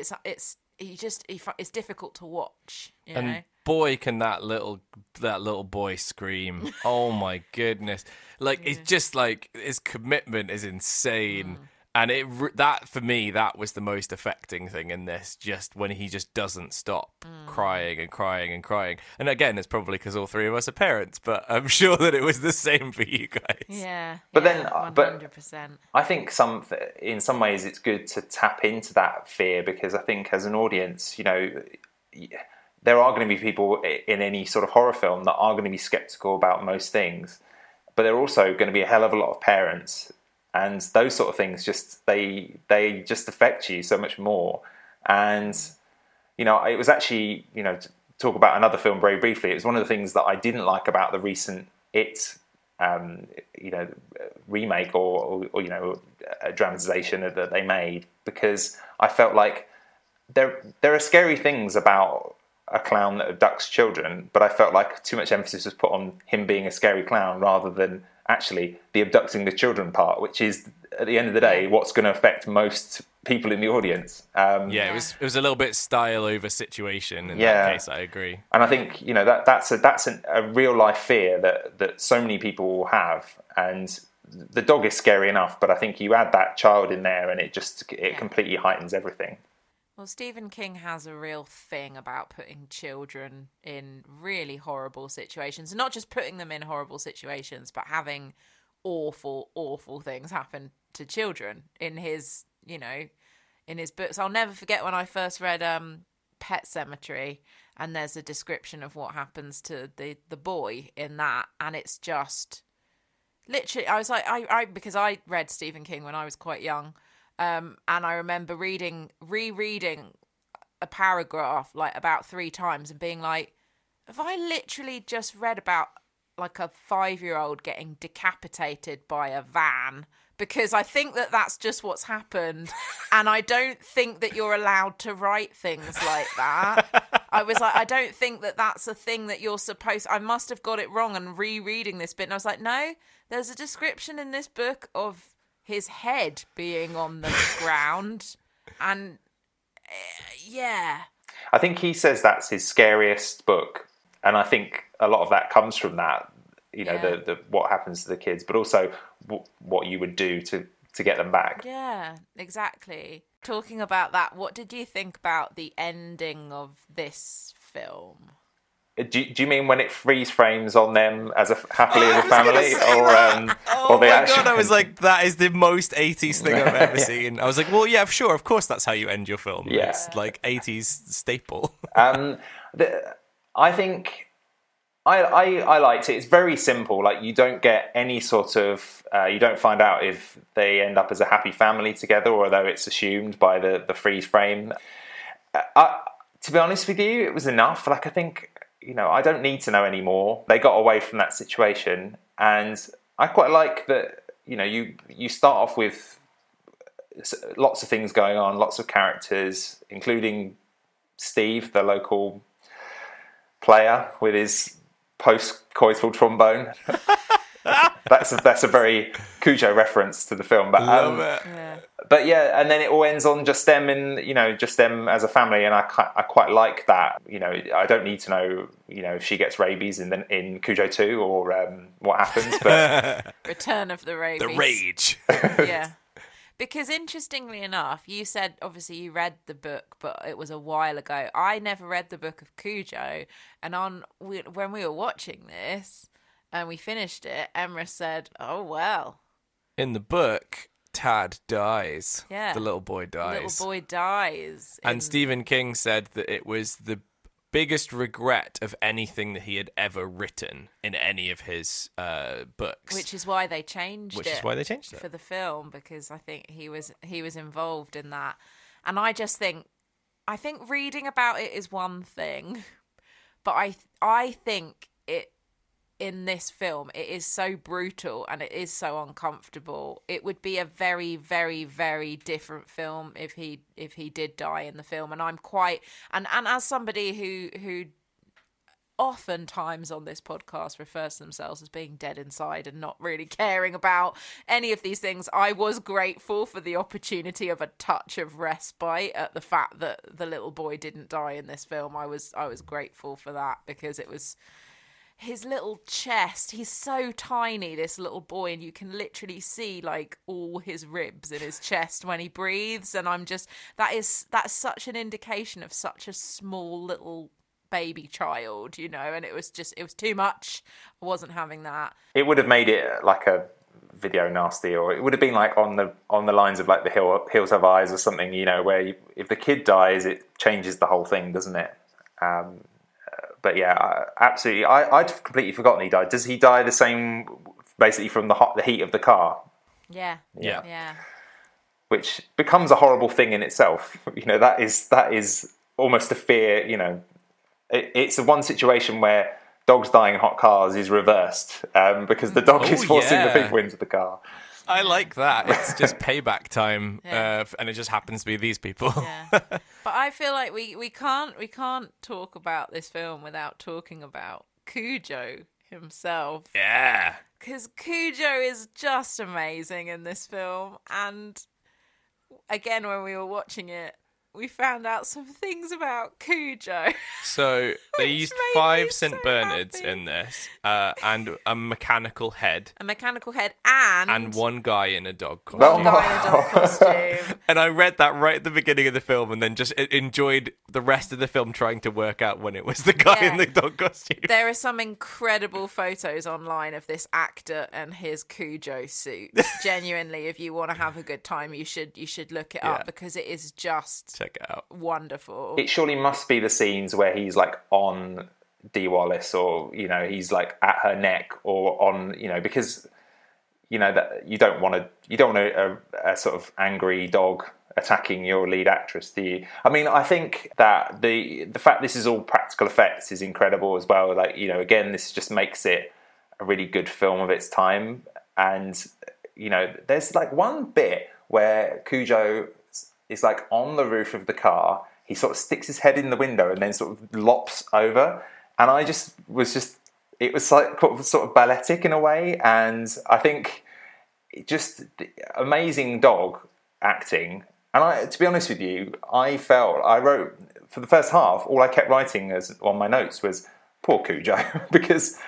it's difficult to watch, you know? Boy, can that little boy scream. Oh my goodness. Like it's just like his commitment is insane. And that for me, that was the most affecting thing in this, just when he just doesn't stop crying and crying and crying. And again, it's probably because all three of us are parents, but I'm sure that it was the same for you guys. Yeah. But yeah, then 100%. I think in some ways it's good to tap into that fear, because I think as an audience, you know, there are going to be people in any sort of horror film that are going to be skeptical about most things, but there are also going to be a hell of a lot of parents, and those sort of things just they just affect you so much more. And you know, it was actually, you know, to talk about another film very briefly, it was one of the things that I didn't like about the recent It you know, remake or you know, a dramatization that they made, because I felt like there are scary things about a clown that abducts children, but I felt like too much emphasis was put on him being a scary clown rather than actually the abducting the children part, which is at the end of the day what's going to affect most people in the audience. It was a little bit style over situation in that case. I agree, and I think, you know, that's a real life fear that so many people will have. And the dog is scary enough, but I think you add that child in there, and it completely heightens everything. Well, Stephen King has a real thing about putting children in really horrible situations. And not just putting them in horrible situations, but having awful, awful things happen to children in his, you know, in his books. I'll never forget when I first read Pet Sematary, and there's a description of what happens to the boy in that. And it's just literally, I was like, because I read Stephen King when I was quite young. And I remember rereading a paragraph like about 3 times and being like, have I literally just read about like a 5-year-old getting decapitated by a van? Because I think that that's just what's happened. And I don't think that you're allowed to write things like that. I was like, I don't think that that's a thing that you're supposed... I must have got it wrong and rereading this bit. And I was like, no, there's a description in this book of his head being on the ground, and I think he says that's his scariest book, and I think a lot of that comes from that, you know, the what happens to the kids, but also what you would do to get them back. Yeah, exactly. Talking about that, what did you think about the ending of this film? Do you mean when it freeze frames on them as happily as a family, or the action? God, I was like, that is the most 80s thing I've ever seen. I was like, well, yeah, sure, of course, that's how you end your film. Yeah. It's like 80s staple. I think I liked it. It's very simple. Like, you don't get any sort of you don't find out if they end up as a happy family together, although it's assumed by the freeze frame. To be honest with you, it was enough. Like, I think, you know, I don't need to know anymore. They got away from that situation, and I quite like that. You know, you start off with lots of things going on, lots of characters, including Steve, the local player with his post-coital trombone. That's a very Cujo reference to the film. But Love it. but yeah, and then it all ends on just them just them as a family, and I quite like that. I don't need to know if she gets rabies in Cujo 2 or what happens, but Return of the Rabies. The rage. Yeah. Because interestingly enough, you said obviously you read the book, but it was a while ago. I never read the book of Cujo, and when we were watching this and we finished it, Emrys said, "Oh well." In the book, Tad dies. Yeah, the little boy dies. The little boy dies. And Stephen King said that it was the biggest regret of anything that he had ever written in any of his books, which is why they changed it for the film, because I think he was involved in that. And I think reading about it is one thing, but I think it in this film it is so brutal and it is so uncomfortable. It would be a very, very, very different film if he did die in the film. And I'm quite and as somebody who oftentimes on this podcast refers to themselves as being dead inside and not really caring about any of these things, I was grateful for the opportunity of a touch of respite at the fact that the little boy didn't die in this film. I was grateful for that, because it was his little chest. He's so tiny, this little boy, and you can literally see like all his ribs in his chest when he breathes. And that's such an indication of such a small little baby child, and it was too much. I wasn't having that. It would have made it like a video nasty, or it would have been like on the lines of like the Hills Have Eyes or something, where if the kid dies, it changes the whole thing, doesn't it? But yeah, absolutely. I'd completely forgotten he died. Does he die the same, basically from the heat of the car? Yeah. Which becomes a horrible thing in itself. That is almost a fear. It's the one situation where dogs dying in hot cars is reversed, because the dog is forcing the people into the car. I like that. It's just payback time, and it just happens to be these people. Yeah. But I feel like we can't talk about this film without talking about Cujo himself. Yeah. Because Cujo is just amazing in this film. And again, when we were watching it, we found out some things about Cujo. So they used 5 St. Bernards in this, and a mechanical head. A mechanical head and one guy in a dog costume. And I read that right at the beginning of the film, and then just enjoyed the rest of the film trying to work out when it was the guy in the dog costume. There are some incredible photos online of this actor and his Cujo suit. Genuinely, if you want to have a good time, you should look it up, because it is just check it out. Wonderful. It surely must be the scenes where he's like on Dee Wallace, or he's like at her neck, or on because that you don't want a sort of angry dog attacking your lead actress, do you? I mean, I think that the fact this is all practical effects is incredible as well. Like, again, this just makes it a really good film of its time. And there's like one bit where Cujo is like on the roof of the car. He sort of sticks his head in the window and then sort of lops over. And it was like sort of balletic in a way. And I think just amazing dog acting. And to be honest with you, I wrote for the first half, all I kept writing on my notes was poor Cujo, because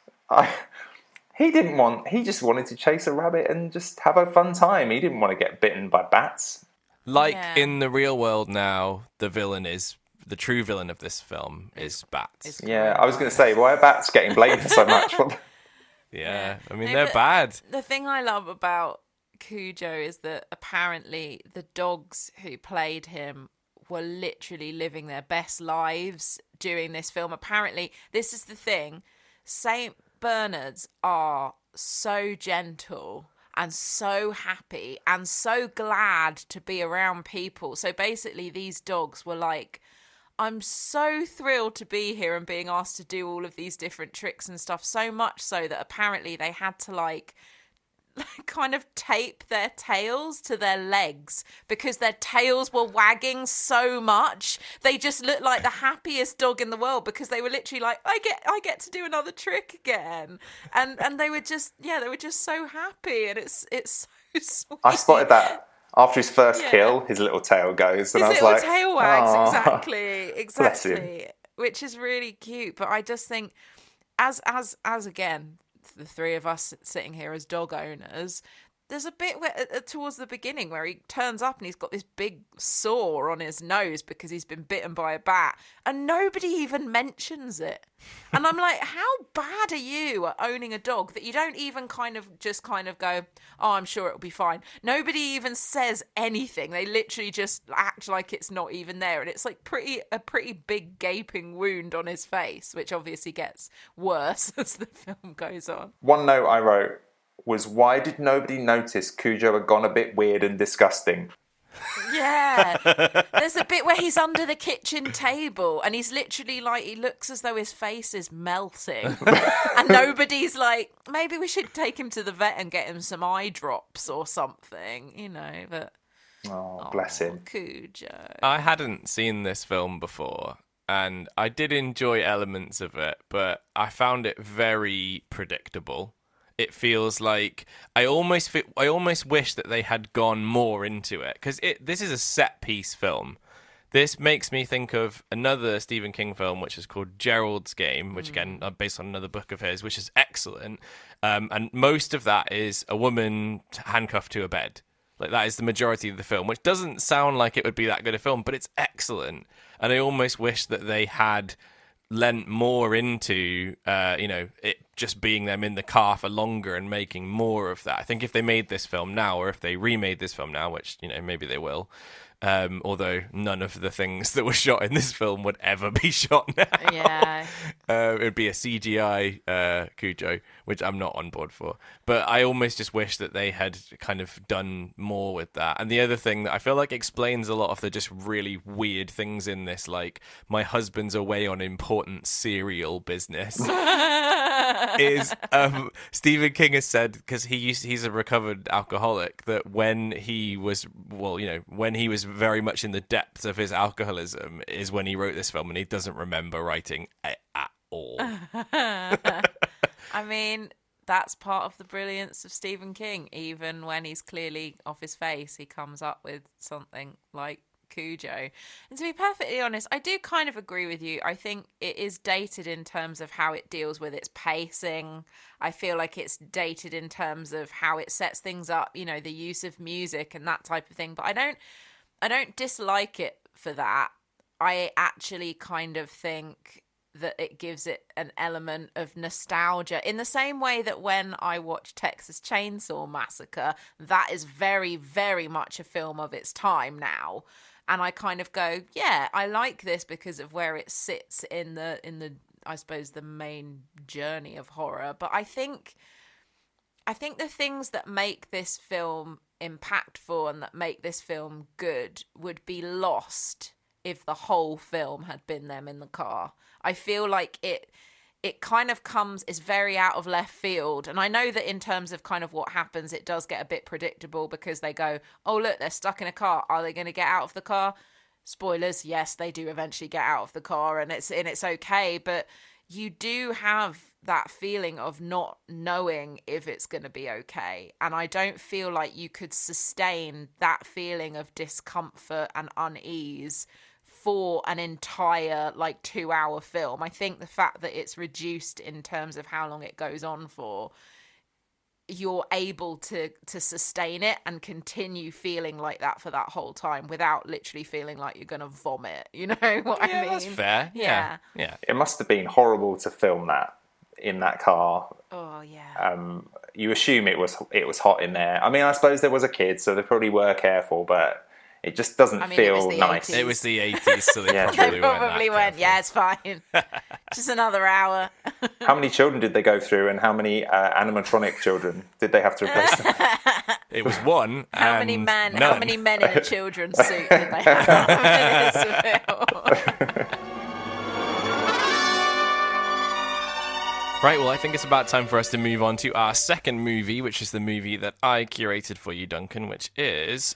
he just wanted to chase a rabbit and just have a fun time. He didn't want to get bitten by bats. In the real world now, the true villain of this film is bats. Yeah, I was going to say, why are bats getting blamed for so much? Yeah, I mean, they're bad. The thing I love about Cujo is that apparently the dogs who played him were literally living their best lives during this film. Apparently, this is the thing, St. Bernards are so gentle and so happy and so glad to be around people. So basically these dogs were like, I'm so thrilled to be here and being asked to do all of these different tricks and stuff, so much so that apparently they had to like kind of tape their tails to their legs because their tails were wagging so much. They just looked like the happiest dog in the world because they were literally like, I get to do another trick again. And they were just so happy, and it's so sweet. I spotted that after his first kill, his little tail goes, and his I was little like, tail wags, "Aw." exactly, which is really cute. But I just think, as again, the three of us sitting here as dog owners, there's a bit where towards the beginning where he turns up and he's got this big sore on his nose because he's been bitten by a bat, and nobody even mentions it. And I'm like, how bad are you at owning a dog that you don't even kind of go, oh, I'm sure it'll be fine. Nobody even says anything. They literally just act like it's not even there, and it's like a pretty big gaping wound on his face, which obviously gets worse as the film goes on. One note I wrote was, why did nobody notice Cujo had gone a bit weird and disgusting? Yeah. There's a bit where he's under the kitchen table and he's literally like, he looks as though his face is melting. And nobody's like, maybe we should take him to the vet and get him some eye drops or something, you know, but... Oh, bless him. Cujo. I hadn't seen this film before, and I did enjoy elements of it, but I found it very predictable. It feels like I almost wish that they had gone more into it, because this is a set piece film. This makes me think of another Stephen King film, which is called Gerald's Game, which again based on another book of his, which is excellent. And most of that is a woman handcuffed to a bed. Like, that is the majority of the film, which doesn't sound like it would be that good a film, but it's excellent. And I almost wish that they had lent more into, it just being them in the car for longer and making more of that. I think if they made this film now, or if they remade this film now, which, maybe they will, although none of the things that were shot in this film would ever be shot now. Yeah. It would be a CGI Cujo, which I'm not on board for. But I almost just wish that they had kind of done more with that. And the other thing that I feel like explains a lot of the just really weird things in this, like, my husband's away on important cereal business, is Stephen King has said, because he's a recovered alcoholic, that when he was very much in the depths of his alcoholism is when he wrote this film, and he doesn't remember writing it at all. I mean, that's part of the brilliance of Stephen King. Even when he's clearly off his face, he comes up with something like Cujo. And to be perfectly honest, I do kind of agree with you. I think it is dated in terms of how it deals with its pacing. I feel like it's dated in terms of how it sets things up, the use of music and that type of thing. But I don't dislike it for that. I actually kind of think that it gives it an element of nostalgia, in the same way that when I watch Texas Chainsaw Massacre, that is very, very much a film of its time now. And I kind of go, yeah, I like this because of where it sits in the I suppose the main journey of horror. But I think the things that make this film impactful and that make this film good would be lost if the whole film had been them in the car. I feel like it kind of is very out of left field. And I know that in terms of kind of what happens, it does get a bit predictable because they go, oh, look, they're stuck in a car. Are they going to get out of the car? Spoilers, yes, they do eventually get out of the car, and it's okay. But you do have that feeling of not knowing if it's going to be okay. And I don't feel like you could sustain that feeling of discomfort and unease for an entire 2-hour film. I think the fact that it's reduced in terms of how long it goes on for, you're able to sustain it and continue feeling like that for that whole time without literally feeling like you're going to vomit. You know what I mean? That's fair. Yeah. It must have been horrible to film that in that car. Oh yeah. You assume it was hot in there. I mean, I suppose there was a kid, so they probably were careful, but it just doesn't feel nice. 80s. It was the 80s, so they they probably went, yeah, it's fine. Just another hour. How many children did they go through, and how many animatronic children did they have to replace them? It was one. How many men in a children's suit did they have in this film? Right, well, I think it's about time for us to move on to our second movie, which is the movie that I curated for you, Duncan, which is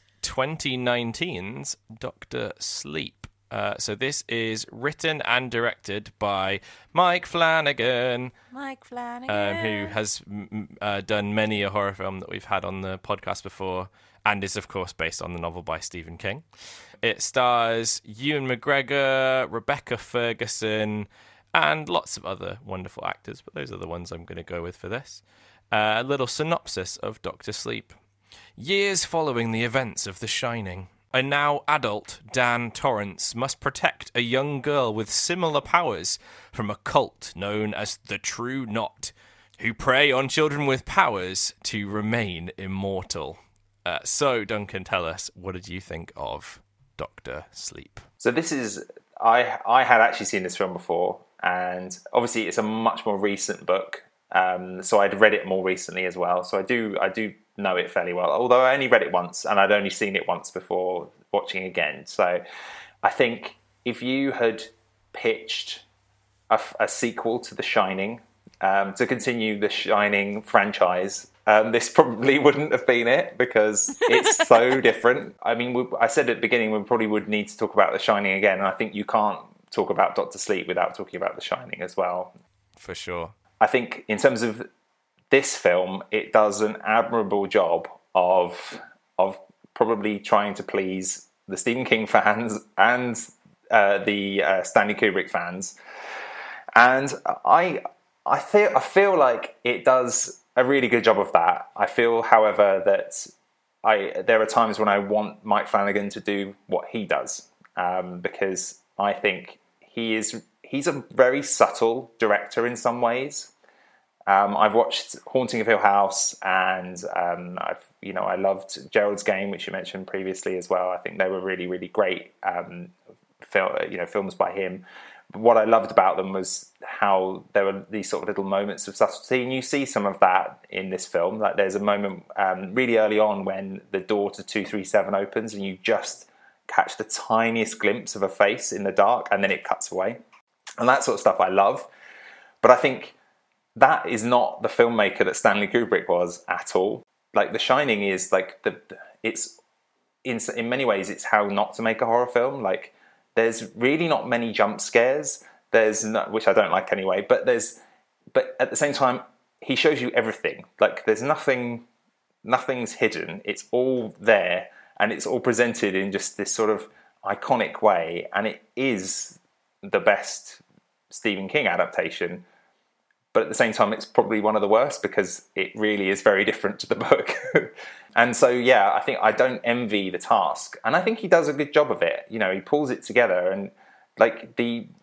2019's Dr. Sleep. So this is written and directed by Mike Flanagan. Who has done many a horror film that we've had on the podcast before, and is, of course, based on the novel by Stephen King. It stars Ewan McGregor, Rebecca Ferguson, and lots of other wonderful actors, but those are the ones I'm going to go with for this. A little synopsis of Dr. Sleep. Years following the events of The Shining, a now adult Dan Torrance must protect a young girl with similar powers from a cult known as the True Knot, who prey on children with powers to remain immortal. So, Duncan, tell us, what did you think of Dr. Sleep? So this is... I had actually seen this film before, and obviously it's a much more recent book, so I'd read it more recently as well. So I do know it fairly well, although I only read it once, and I'd only seen it once before watching again. So I think if you had pitched a sequel to The Shining, to continue the Shining franchise, this probably wouldn't have been it, because it's so different. I mean, I said at the beginning we probably would need to talk about The Shining again, and I think you can't talk about Dr. Sleep without talking about The Shining as well. For sure. I think in terms of this film, it does an admirable job of probably trying to please the Stephen King fans and the Stanley Kubrick fans, and I feel like it does a really good job of that. I feel, however, that there are times when I want Mike Flanagan to do what he does, because I think he's a very subtle director in some ways. I've watched Haunting of Hill House, and I loved Gerald's Game, which you mentioned previously as well. I think they were really, really great films by him. But what I loved about them was how there were these sort of little moments of subtlety, and you see some of that in this film. Like there's a moment really early on when the door to 237 opens, and you just catch the tiniest glimpse of a face in the dark, and then it cuts away. And that sort of stuff I love. But I think that is not the filmmaker that Stanley Kubrick was at all. Like The Shining is like it's in many ways it's how not to make a horror film. Like there's really not many jump scares. Which I don't like anyway. But at the same time, he shows you everything. Like there's nothing's hidden. It's all there, and it's all presented in just this sort of iconic way. And it is the best Stephen King adaptation. But at the same time, it's probably one of the worst, because it really is very different to the book. And so, yeah, I think I don't envy the task. And I think he does a good job of it. You know, he pulls it together, and like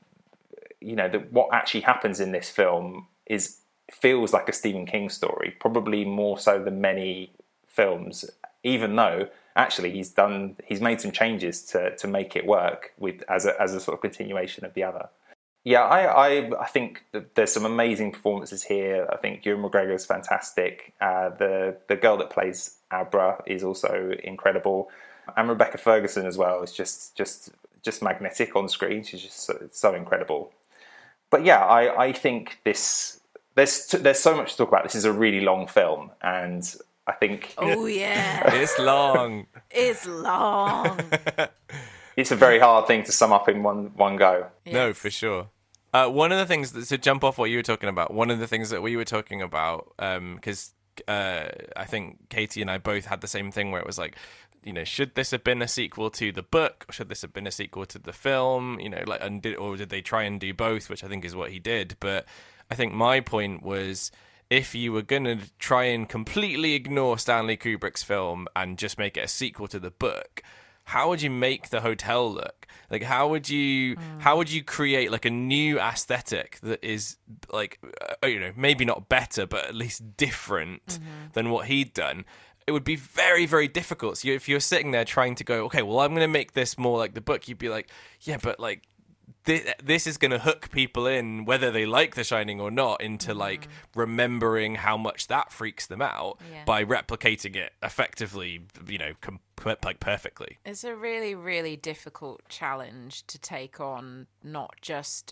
what actually happens in this film feels like a Stephen King story, probably more so than many films, even though actually he's made some changes to make it work as a sort of continuation of the other. Yeah, I think that there's some amazing performances here. I think Ewan McGregor is fantastic. The girl that plays Abra is also incredible, and Rebecca Ferguson as well is just magnetic on screen. She's just so incredible. But yeah, I think there's so much to talk about. This is a really long film, and I think it's long. It's long. It's a very hard thing to sum up in one go. Yes. No, for sure. One of the things, to jump off what you were talking about, one of the things that we were talking about, because I think Katie and I both had the same thing where it was like, you know, should this have been a sequel to the book? Should this have been a sequel to the film? You know, or did they try and do both, which I think is what he did. But I think my point was, if you were going to try and completely ignore Stanley Kubrick's film and just make it a sequel to the book, how would you make the hotel look? Like, how would you create like a new aesthetic that is like, maybe not better, but at least different than what he'd done? It would be very, very difficult. So if you're sitting there trying to go, okay, well, I'm going to make this more like the book, you'd be like, yeah, but like, this is going to hook people in, whether they like The Shining or not, into like remembering how much that freaks them out by replicating it effectively, like perfectly. It's a really, really difficult challenge to take on, not just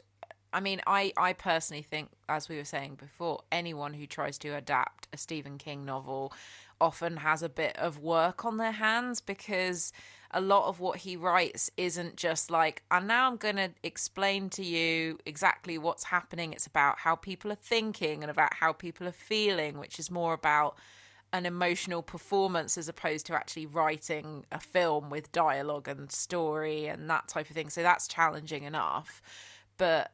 I mean, I personally think, as we were saying before, anyone who tries to adapt a Stephen King novel often has a bit of work on their hands, because a lot of what he writes isn't just like, and now I'm going to explain to you exactly what's happening. It's about how people are thinking and about how people are feeling, which is more about an emotional performance as opposed to actually writing a film with dialogue and story and that type of thing. So that's challenging enough. But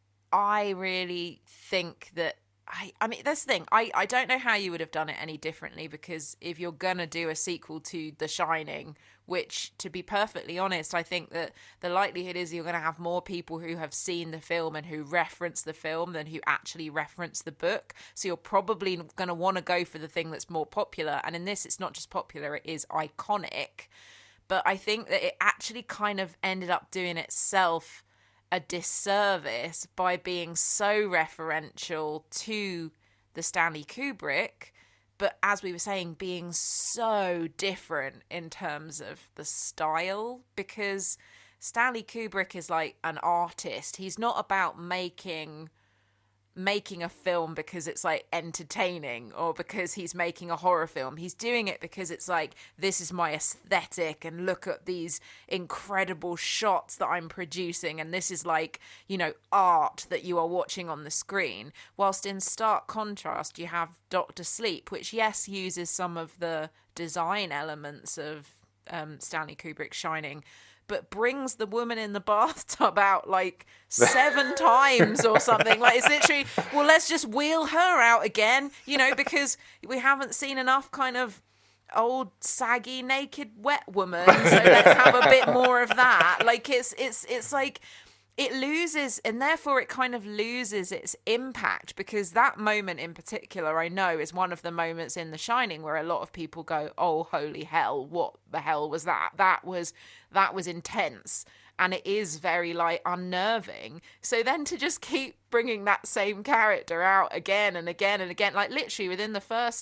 I really think that I mean, that's the thing. I don't know how you would have done it any differently, because if you're going to do a sequel to The Shining, which, to be perfectly honest, I think that the likelihood is you're going to have more people who have seen the film and who reference the film than who actually reference the book. So you're probably going to want to go for the thing that's more popular. And in this, it's not just popular, it is iconic. But I think that it actually kind of ended up doing itself a disservice by being so referential to the Stanley Kubrick, but as we were saying, being so different in terms of the style, because Stanley Kubrick is like an artist. He's not about making a film because it's like entertaining or because he's making a horror film. He's doing it because it's like, this is my aesthetic and look at these incredible shots that I'm producing, and this is like, you know, art that you are watching on the screen. Whilst in stark contrast you have Dr. Sleep, which yes uses some of the design elements of Stanley Kubrick's Shining, but brings the woman in the bathtub out like 7 times or something. Like, it's literally, well, let's just wheel her out again, you know, because we haven't seen enough kind of old, saggy, naked, wet woman. So let's have a bit more of that. Like, it's like, it loses, and therefore it kind of loses its impact, because that moment in particular, I know, is one of the moments in The Shining where a lot of people go, oh, holy hell, what the hell was that? That was intense. And it is very, like, unnerving. So then to just keep bringing that same character out again and again and again, like literally within the first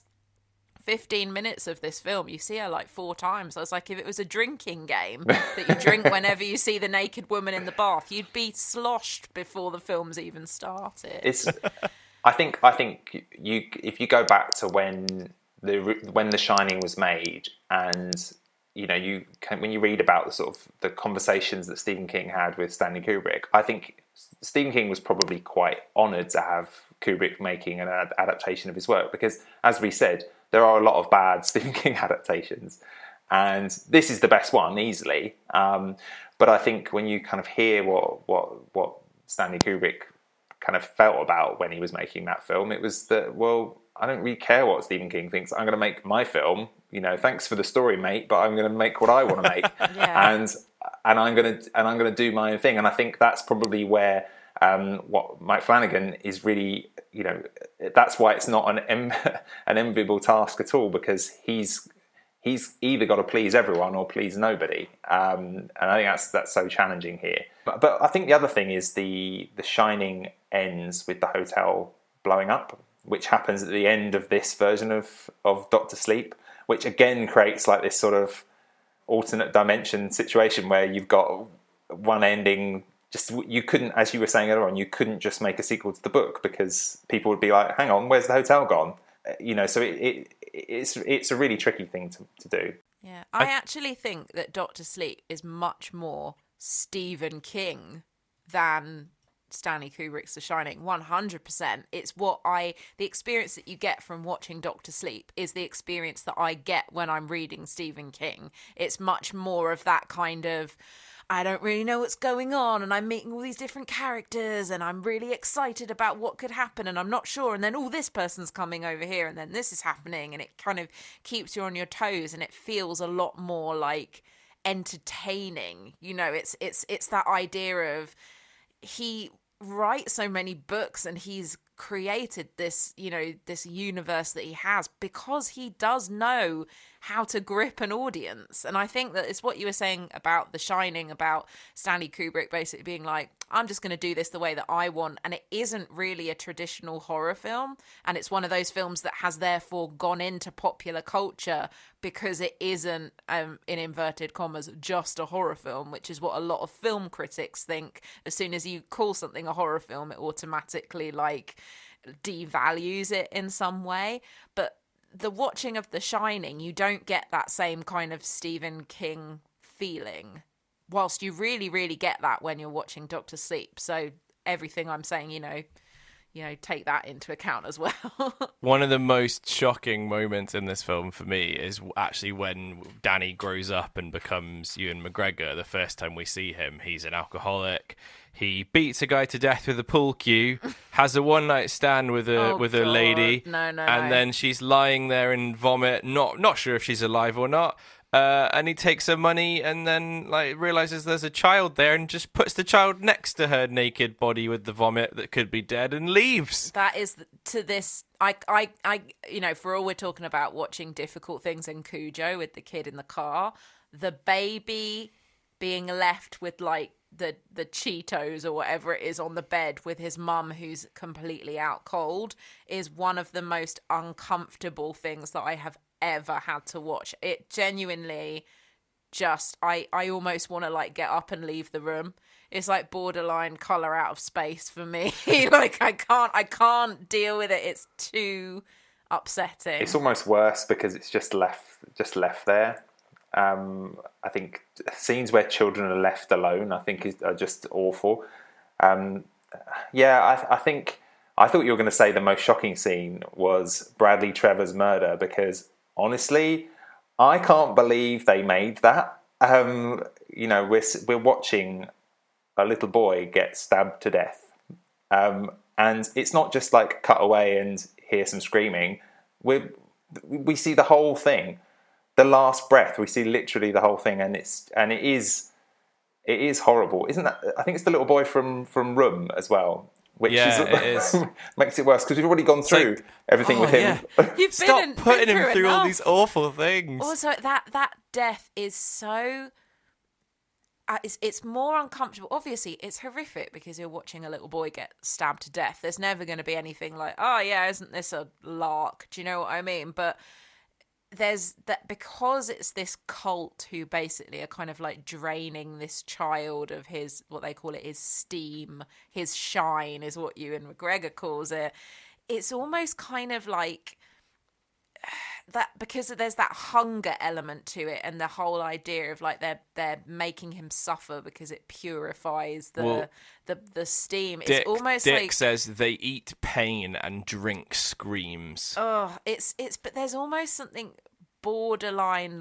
15 minutes of this film, you see her like 4 times. I was like, if it was a drinking game that you drink whenever you see the naked woman in the bath, you'd be sloshed before the film's even started. I think you, if you go back to when The Shining was made, and you know, when you read about the sort of the conversations that Stephen King had with Stanley Kubrick, I think Stephen King was probably quite honoured to have Kubrick making an adaptation of his work, because, as we said, there are a lot of bad Stephen King adaptations, and this is the best one easily. But I think when you kind of hear what Stanley Kubrick kind of felt about when he was making that film, it was that, well, I don't really care what Stephen King thinks. I'm going to make my film. You know, thanks for the story, mate, but I'm going to make what I want to make, and I'm going to do my own thing. And I think that's probably where what Mike Flanagan is really, you know, that's why it's not an enviable task at all, because he's either got to please everyone or please nobody, and I think that's so challenging here. But I think the other thing is the Shining ends with the hotel blowing up, which happens at the end of this version of Dr. Sleep, which again creates like this sort of alternate dimension situation where you've got one ending. Just, you couldn't, as you were saying earlier on, you couldn't just make a sequel to the book, because people would be like, hang on, where's the hotel gone? You know, so it's a really tricky thing to do. Yeah, I actually think that Dr. Sleep is much more Stephen King than Stanley Kubrick's The Shining. 100%. It's the experience that you get from watching Dr. Sleep is the experience that I get when I'm reading Stephen King. It's much more of that kind of, I don't really know what's going on, and I'm meeting all these different characters, and I'm really excited about what could happen, and I'm not sure, and then this person's coming over here, and then this is happening, and it kind of keeps you on your toes, and it feels a lot more like entertaining. You know, it's that idea of, he writes so many books, and he's created this, this universe that he has because he does know how to grip an audience. And I think that it's what you were saying about The Shining, about Stanley Kubrick basically being like, I'm just going to do this the way that I want. And it isn't really a traditional horror film. And it's one of those films that has therefore gone into popular culture because it isn't, in inverted commas, just a horror film, which is what a lot of film critics think. As soon as you call something a horror film, it automatically devalues it in some way. But the watching of The Shining, you don't get that same kind of Stephen King feeling, whilst you really, really get that when you're watching Dr. Sleep. So everything I'm saying, take that into account as well. One of the most shocking moments in this film for me is actually when Danny grows up and becomes Ewan McGregor. The first time we see him, he's an alcoholic. He beats a guy to death with a pool cue, has a one-night stand with a lady, and then she's lying there in vomit, not sure if she's alive or not. And he takes her money and then realizes there's a child there and just puts the child next to her naked body with the vomit that could be dead and leaves. That is to this. I for all we're talking about watching difficult things in Cujo with the kid in the car, the baby being left with the Cheetos or whatever it is on the bed with his mum who's completely out cold is one of the most uncomfortable things that I have ever had to watch. It genuinely just I almost want to get up and leave the room. It's borderline Colour Out of Space for me. I can't deal with it. It's too upsetting. It's almost worse because it's just left there. I think scenes where children are left alone, I think, are just awful. I thought you were going to say the most shocking scene was Bradley Trevor's murder, because honestly, I can't believe they made that. We're watching a little boy get stabbed to death, and it's not just cut away and hear some screaming. We see the whole thing. The last breath, we see literally the whole thing, and it is horrible, isn't that? I think it's the little boy from Room as well, which is makes it worse because we've already gone through everything with him. Yeah. You've Stop putting him through all these awful things. Also, that death is so. It's more uncomfortable. Obviously, it's horrific because you're watching a little boy get stabbed to death. There's never going to be anything like, oh yeah, isn't this a lark? Do you know what I mean? But there's that because it's this cult who basically are kind of draining this child of his, what they call it, his steam, his shine is what Ewan McGregor calls it. It's almost kind of that because there's that hunger element to it, and the whole idea of they're making him suffer because it purifies the steam. It's almost Dick says they eat pain and drink screams. Oh, it's but there's almost something borderline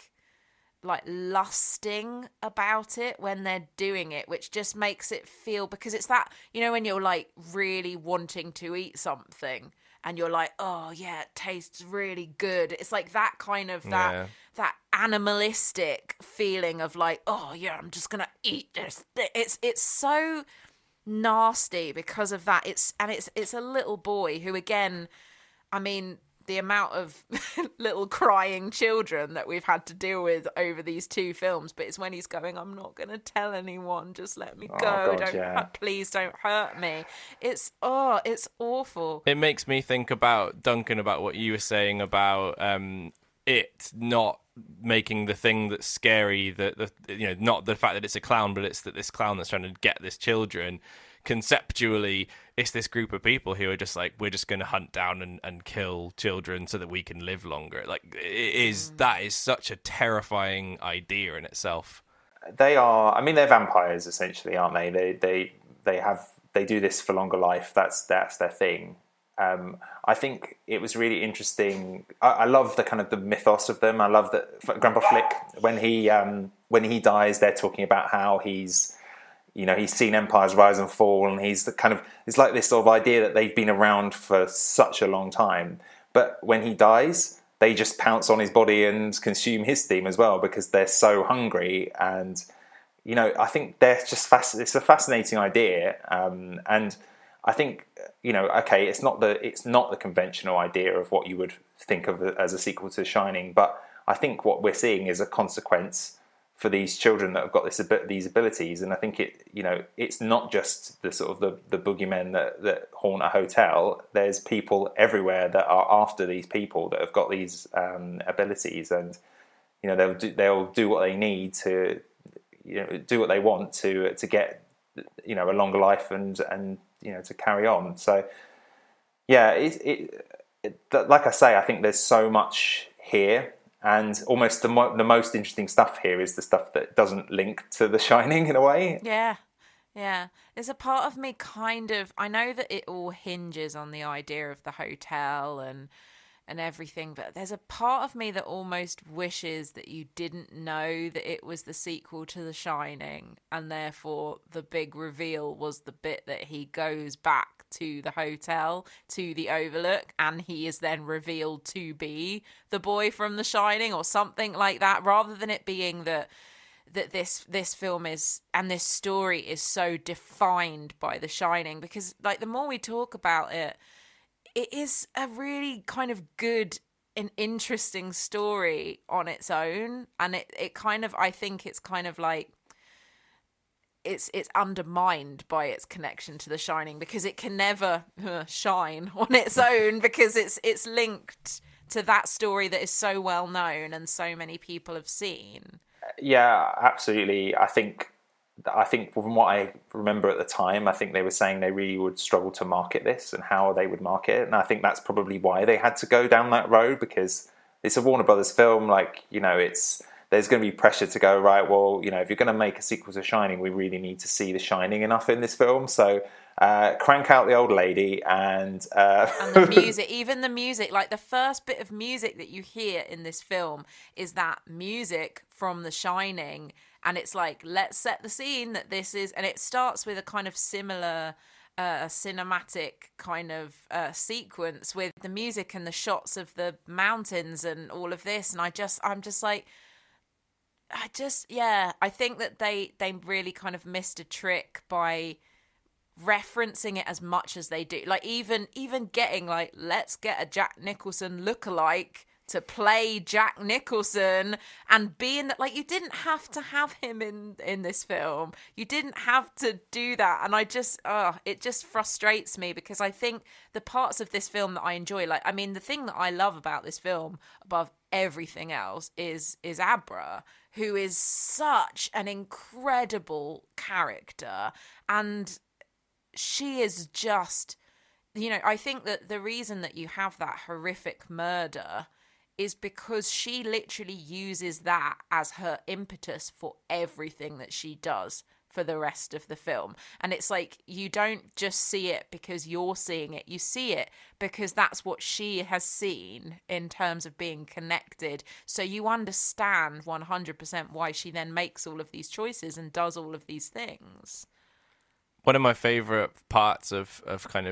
lusting about it when they're doing it, which just makes it feel, because it's that, when you're really wanting to eat something and you're oh yeah, it tastes really good. It's that kind of that animalistic feeling of oh yeah, I'm just gonna eat this. It's so nasty because of that. It's a little boy who, again, I mean, the amount of little crying children that we've had to deal with over these two films, but it's when he's going, I'm not going to tell anyone, just let me go. Please don't hurt me. It's awful. It makes me think about, Duncan, about what you were saying about it not making the thing that's scary, not the fact that it's a clown, but it's that this clown that's trying to get this children. Conceptually, it's this group of people who are just we're just going to hunt down and kill children so that we can live longer. That is such a terrifying idea in itself. They are, I mean, they're vampires essentially, aren't they? They do this for longer life. That's their thing. I think it was really interesting. I love the kind of the mythos of them. I love that Grandpa Flick, when he dies, they're talking about how he's seen empires rise and fall, and it's this sort of idea that they've been around for such a long time. But when he dies, they just pounce on his body and consume his steam as well because they're so hungry. And I think they're just it's a fascinating idea. And I think, okay, it's not the conventional idea of what you would think of as a sequel to Shining, but I think what we're seeing is a consequence for these children that have got these abilities, and I think it's not just the sort of the boogeymen that haunt a hotel. There's people everywhere that are after these people that have got these abilities, and they'll do what they need to, do what they want to get a longer life and to carry on. So yeah, like I say, I think there's so much here. And almost the most interesting stuff here is the stuff that doesn't link to The Shining in a way. Yeah. There's a part of me I know that it all hinges on the idea of the hotel and everything, but there's a part of me that almost wishes that you didn't know that it was the sequel to The Shining, and therefore the big reveal was the bit that he goes back to the hotel, to the Overlook, and he is then revealed to be the boy from The Shining or something like that, rather than it being that this film is, and this story is so defined by The Shining, because like the more we talk about it, it is a really kind of good and interesting story on its own, and it kind of, I think it's kind of like it's undermined by its connection to The Shining, because it can never shine on its own, because it's linked to that story that is so well known and so many people have seen. Yeah, absolutely. I think from what I remember at the time, I think they were saying they really would struggle to market this and how they would market it. And I think that's probably why they had to go down that road, because it's a Warner Brothers film. Like, there's going to be pressure to go, right, well, if you're going to make a sequel to Shining, we really need to see The Shining enough in this film. So crank out the old lady and the music, even the music, like the first bit of music that you hear in this film is that music from The Shining. And it's like, let's set the scene that this is, and it starts with a kind of similar cinematic kind of sequence with the music and the shots of the mountains and all of this. And I think that they really kind of missed a trick by referencing it as much as they do. Like even getting like, let's get a Jack Nicholson lookalike to play Jack Nicholson, and being that, like, you didn't have to have him in this film. You didn't have to do that. And it just frustrates me, because I think the parts of this film that I enjoy, like, I mean, the thing that I love about this film above everything else is Abra, who is such an incredible character. And she is just, I think that the reason that you have that horrific murder is because she literally uses that as her impetus for everything that she does for the rest of the film. And it's like, you don't just see it because you're seeing it. You see it because that's what she has seen in terms of being connected. So you understand 100% why she then makes all of these choices and does all of these things. One of my favorite parts of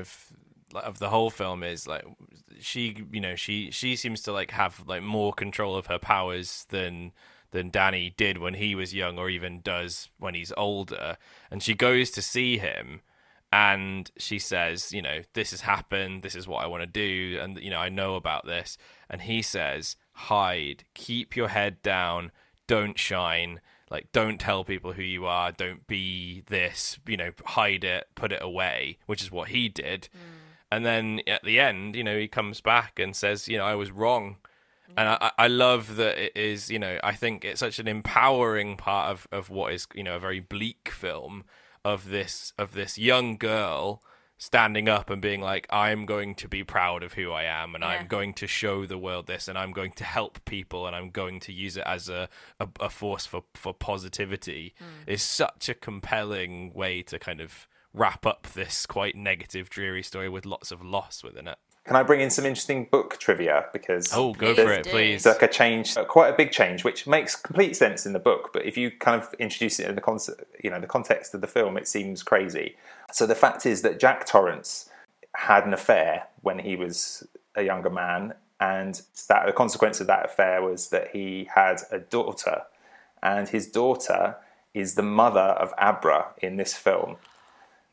the whole film is like she seems to like have like more control of her powers than Danny did when he was young, or even does when he's older. And she goes to see him and she says, this has happened, this is what I want to do, and I know about this. And he says, hide, keep your head down, don't shine, like, don't tell people who you are, don't be this, hide it, put it away, which is what he did. And then at the end, he comes back and says, I was wrong. And I love that it is, I think it's such an empowering part of what is, a very bleak film of this young girl standing up and being like, I'm going to be proud of who I am, and I'm going to show the world this, and I'm going to help people, and I'm going to use it as a force for positivity. Is such a compelling way to kind of wrap up this quite negative, dreary story with lots of loss within it. Can I bring in some interesting book trivia? Because go for it, please. It's like a change, quite a big change, which makes complete sense in the book. But if you kind of introduce it in the context of the film, it seems crazy. So the fact is that Jack Torrance had an affair when he was a younger man, and that the consequence of that affair was that he had a daughter, and his daughter is the mother of Abra in this film.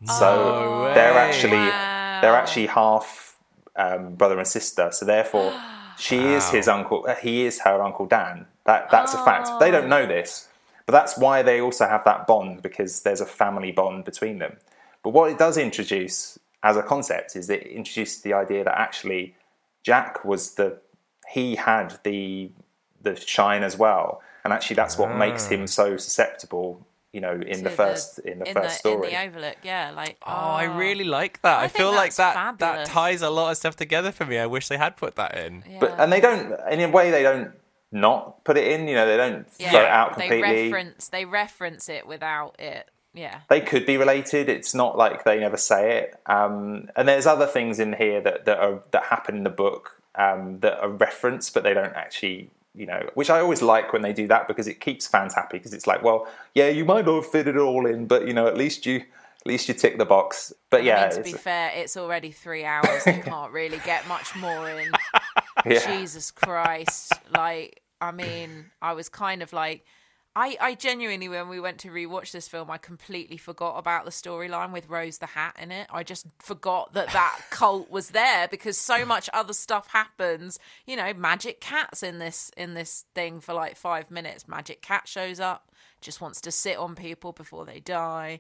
So they're actually half brother and sister. So therefore, she is his uncle. He is her Uncle Dan. That's a fact. They don't know this, but that's why they also have that bond, because there's a family bond between them. But what it does introduce as a concept is that it introduced the idea that actually Jack he had the shine as well, and actually that's what makes him so susceptible. In the first story, in the Overlook, I really like that. I feel like that fabulous. ties a lot of stuff together for me. I wish they had put that in. Yeah. But they don't, in a way, they don't not put it in. They don't throw it out completely. They reference it without it. Yeah, they could be related. It's not like they never say it. And there's other things in here that happen in the book that are referenced, but they don't actually. Which I always like when they do that, because it keeps fans happy, because it's like, well, yeah, you might not have fit it all in, but at least you tick the box. But to be fair, it's already 3 hours. You can't really get much more in. Yeah. Jesus Christ! I was kind of like, I genuinely, when we went to rewatch this film, I completely forgot about the storyline with Rose the Hat in it. I just forgot that cult was there, because so much other stuff happens. Magic Cat's in this thing for like 5 minutes. Magic Cat shows up, just wants to sit on people before they die.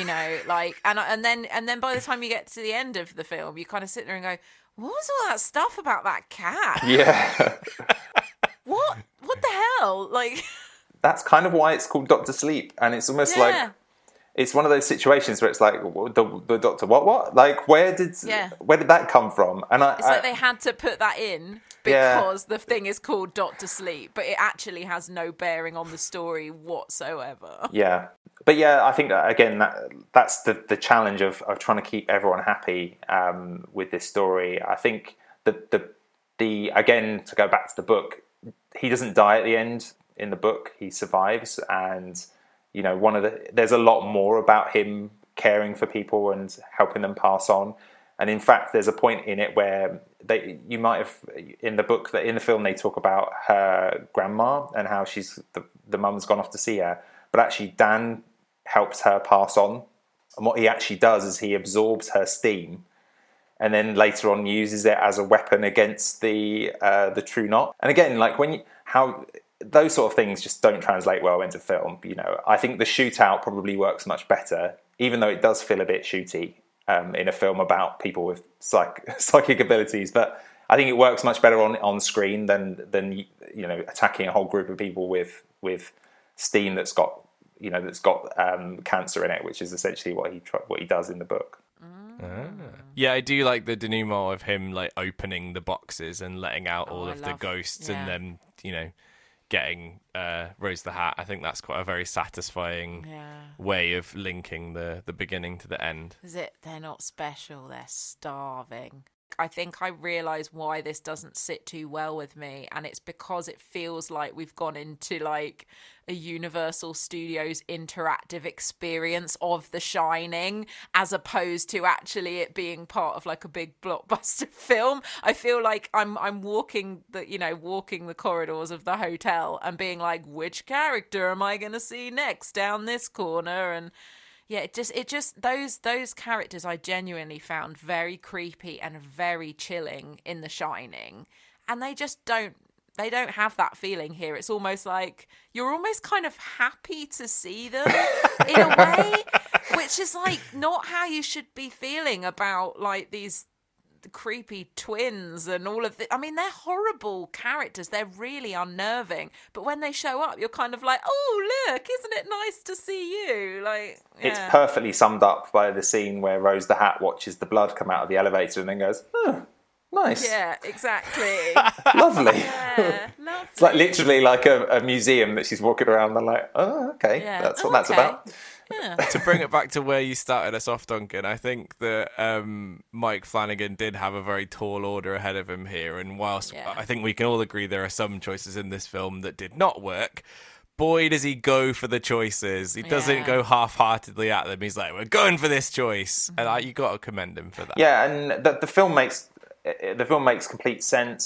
And then by the time you get to the end of the film, you kind of sit there and go, what was all that stuff about that cat? Yeah. What the hell? That's kind of why it's called Dr. Sleep, and it's almost like it's one of those situations where it's like the doctor, what? Like, where did that come from? And it's like they had to put that in because the thing is called Dr. Sleep, but it actually has no bearing on the story whatsoever. Yeah, but I think again that's the challenge of trying to keep everyone happy with this story. I think the again, to go back to the book, he doesn't die at the end. In the book, he survives, and there's a lot more about him caring for people and helping them pass on. And in fact, there's a point in it where you might have in the film they talk about her grandma and how she's the mum's gone off to see her, but actually Dan helps her pass on. And what he actually does is he absorbs her steam, and then later on uses it as a weapon against the True Knot. And again, those sort of things just don't translate well into film. I think the shootout probably works much better, even though it does feel a bit shooty in a film about people with psychic abilities. But I think it works much better on screen than attacking a whole group of people with steam that's got cancer in it, which is essentially what he does in the book. Yeah, I do like the denouement of him opening the boxes and letting out all of the ghosts, and then getting Rose the Hat. I think that's quite a very satisfying way of linking the beginning to the end. Is it? They're not special, they're starving. I think I realise why this doesn't sit too well with me, and it's because it feels like we've gone into a Universal Studios interactive experience of The Shining, as opposed to actually it being part of a big blockbuster film. I feel like I'm walking the corridors of the hotel and being like, which character am I going to see next down this corner? And yeah, it just those characters I genuinely found very creepy and very chilling in The Shining, and they just don't have that feeling here. It's almost like you're almost kind of happy to see them in a way, which is not how you should be feeling about these creepy twins and all of the. I mean, they're horrible characters. They're really unnerving. But when they show up, you're kind of like, oh, look, isn't it nice to see you? It's perfectly summed up by the scene where Rose the Hat watches the blood come out of the elevator and then goes, oh, nice. Yeah, exactly. Lovely. Yeah, lovely. It's literally a museum that she's walking around and oh, okay, that's what that's about. Yeah. To bring it back to where you started us off, Duncan, I think that Mike Flanagan did have a very tall order ahead of him here, and whilst I think we can all agree there are some choices in this film that did not work, boy does he go for the choices. He doesn't go half-heartedly at them. He's like, we're going for this choice. Mm-hmm. And you got to commend him for that. Yeah, and the film makes complete sense.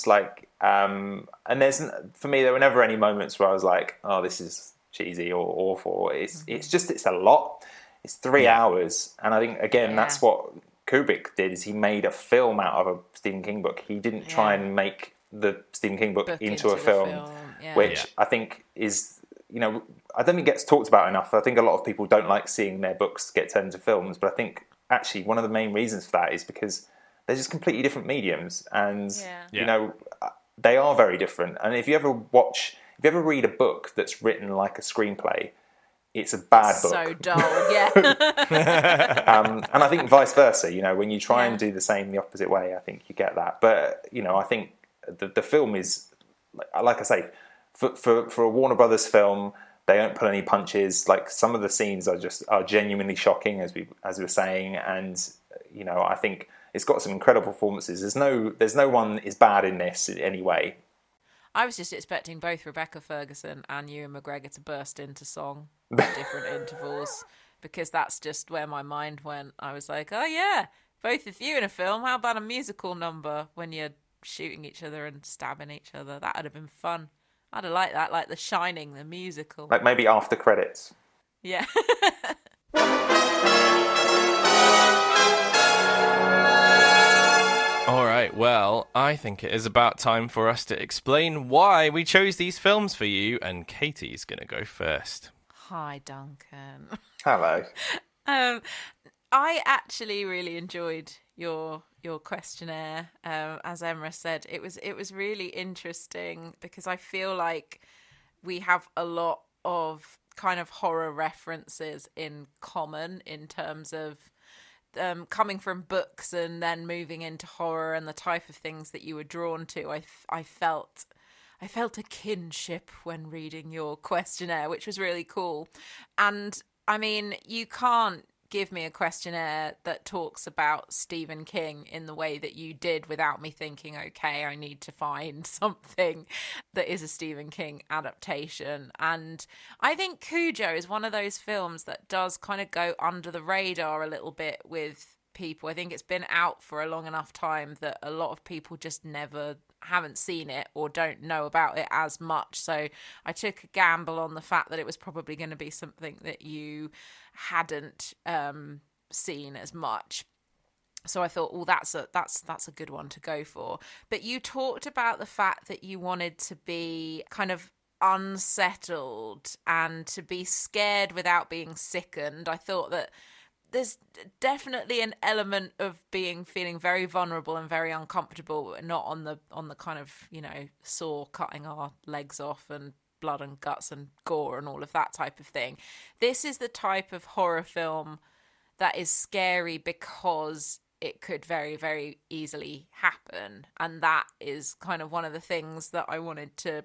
And for me, there were never any moments where I was like, oh, this is cheesy or awful. It's a lot. It's 3 hours, and I think again that's what Kubrick did. Is he made a film out of a Stephen King book. He didn't try and make the Stephen King book into a film, which I think is, you know, I don't think it gets talked about enough. I think a lot of people don't like seeing their books get turned into films, but I think actually one of the main reasons for that is because they're just completely different mediums, and you know, they are very different. And if you ever read a book that's written like a screenplay, it's a bad book. So dull, yeah. And I think vice versa. You know, when you try and do the same the opposite way, I think you get that. But you know, I think the film is, like I say, for a Warner Brothers film, they don't pull any punches. Like, some of the scenes are genuinely shocking, as we were saying, and you know, I think it's got some incredible performances. There's no one is bad in this in any way. I was just expecting both Rebecca Ferguson and Ewan McGregor to burst into song at different intervals, because that's just where my mind went. I was like, oh yeah, both of you in a film. How about a musical number when you're shooting each other and stabbing each other? That would have been fun. I'd have liked that, like The Shining, the musical. Like maybe after credits. Yeah. All right, well, I think it is about time for us to explain why we chose these films for you, and Katie's going to go first. Hi, Duncan. Hello. I actually really enjoyed your questionnaire. As Emma said, it was really interesting, because I feel like we have a lot of kind of horror references in common in terms of coming from books and then moving into horror, and the type of things that you were drawn to. I felt a kinship when reading your questionnaire, which was really cool. And I mean, you can't give me a questionnaire that talks about Stephen King in the way that you did without me thinking, okay, I need to find something that is a Stephen King adaptation. And I think Cujo is one of those films that does kind of go under the radar a little bit with people. I think it's been out for a long enough time that a lot of people just haven't seen it or don't know about it as much. So I took a gamble on the fact that it was probably going to be something that you hadn't seen as much. So I thought, well, that's a good one to go for. But you talked about the fact that you wanted to be kind of unsettled and to be scared without being sickened. I thought that there's definitely an element of feeling very vulnerable and very uncomfortable, but not on the kind of, you know, Saw cutting our legs off and blood and guts and gore and all of that type of thing. This is the type of horror film that is scary because it could very, very easily happen. And that is kind of one of the things that I wanted to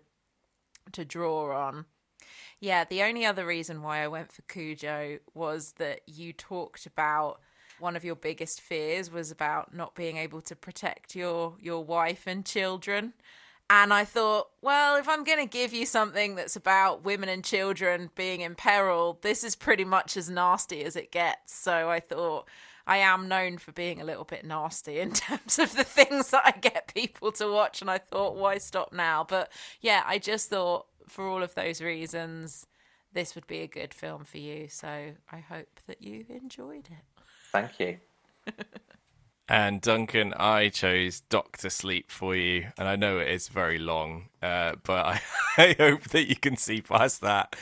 draw on. Yeah, the only other reason why I went for Cujo was that you talked about one of your biggest fears was about not being able to protect your wife and children. And I thought, well, if I'm going to give you something that's about women and children being in peril, this is pretty much as nasty as it gets. So I thought, I am known for being a little bit nasty in terms of the things that I get people to watch. And I thought, why stop now? But yeah, I just thought, for all of those reasons, this would be a good film for you. So I hope that you enjoyed it. Thank you. And Duncan, I chose Doctor Sleep for you, and I know it is very long, but I hope that you can see past that.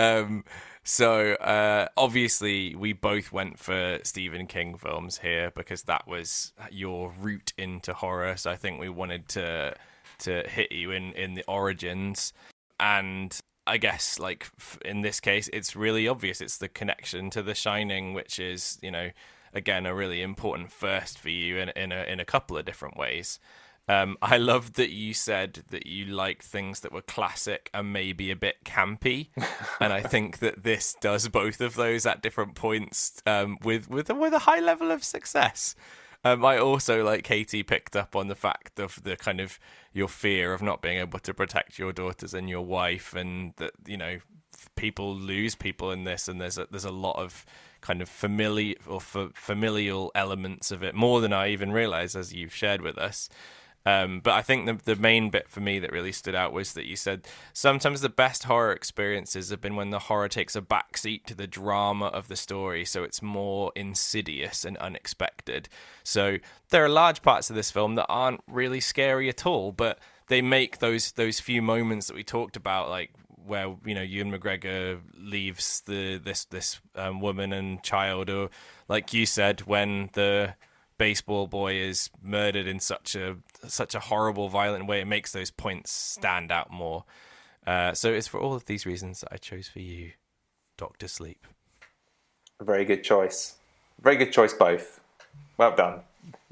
So obviously we both went for Stephen King films here because that was your route into horror. So I think we wanted to hit you in the origins. And I guess, like, in this case, it's really obvious. It's the connection to The Shining, which is, you know, again, a really important first for you in a couple of different ways. I loved that you said that you liked things that were classic and maybe a bit campy, and I think that this does both of those at different points with a high level of success. I also, like Katie, picked up on the fact of the kind of your fear of not being able to protect your daughters and your wife, and that, you know, people lose people in this, and there's a lot of kind of familial elements of it, more than I even realised, as you've shared with us. But I think the main bit for me that really stood out was that you said sometimes the best horror experiences have been when the horror takes a backseat to the drama of the story, so it's more insidious and unexpected. So there are large parts of this film that aren't really scary at all, but they make those few moments that we talked about, like where, you know, Ewan McGregor leaves this woman and child, or like you said, when the baseball boy is murdered in such a horrible, violent way, it makes those points stand out more. So it's for all of these reasons that I chose for you, Dr. Sleep. A very good choice. Very good choice, both. Well done.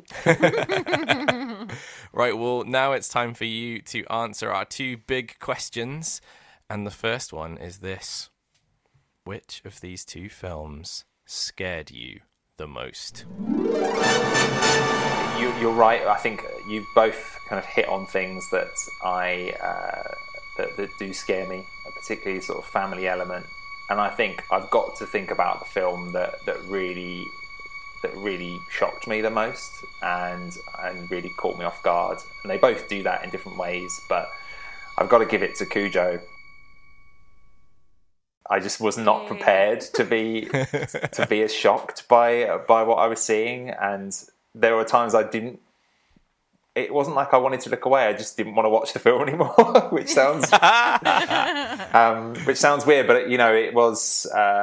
Right, well, now it's time for you to answer our two big questions. And the first one is this. Which of these two films scared you the most? You're right. I think you both kind of hit on things that that do scare me, particularly sort of family element. And I think I've got to think about the film that really shocked me the most and really caught me off guard. And they both do that in different ways, but I've got to give it to Cujo. I just was not prepared to be as shocked by what I was seeing, and there were times I didn't. It wasn't like I wanted to look away. I just didn't want to watch the film anymore, which sounds weird, but it was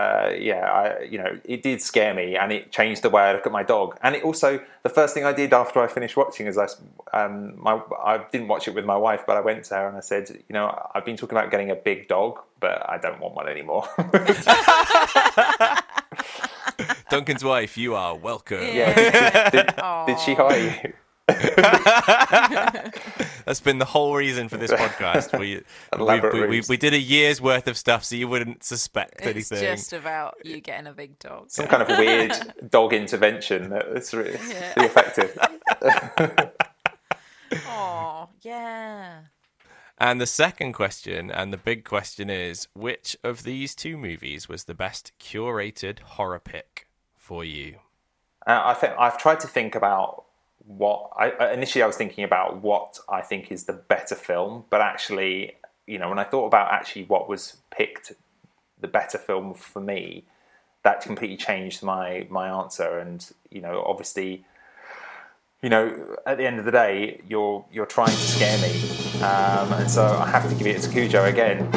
it did scare me, and it changed the way I look at my dog. And it also, the first thing I did after I finished watching is I didn't watch it with my wife, but I went to her and I said, I've been talking about getting a big dog, but I don't want one anymore. Duncan's wife, you are welcome. Yeah, did she hire you? That's been the whole reason for this podcast. We did a year's worth of stuff so you wouldn't suspect anything. It's just about you getting a big dog. Some kind of weird dog intervention that's really effective. Oh, yeah. And the second question, and the big question, is which of these two movies was the best curated horror pick for you? I think I've tried to think about initially I was thinking about what I think is the better film, but actually, when I thought about actually what was picked the better film for me, that completely changed my answer. And obviously, at the end of the day, you're trying to scare me, and so I have to give it to Cujo again.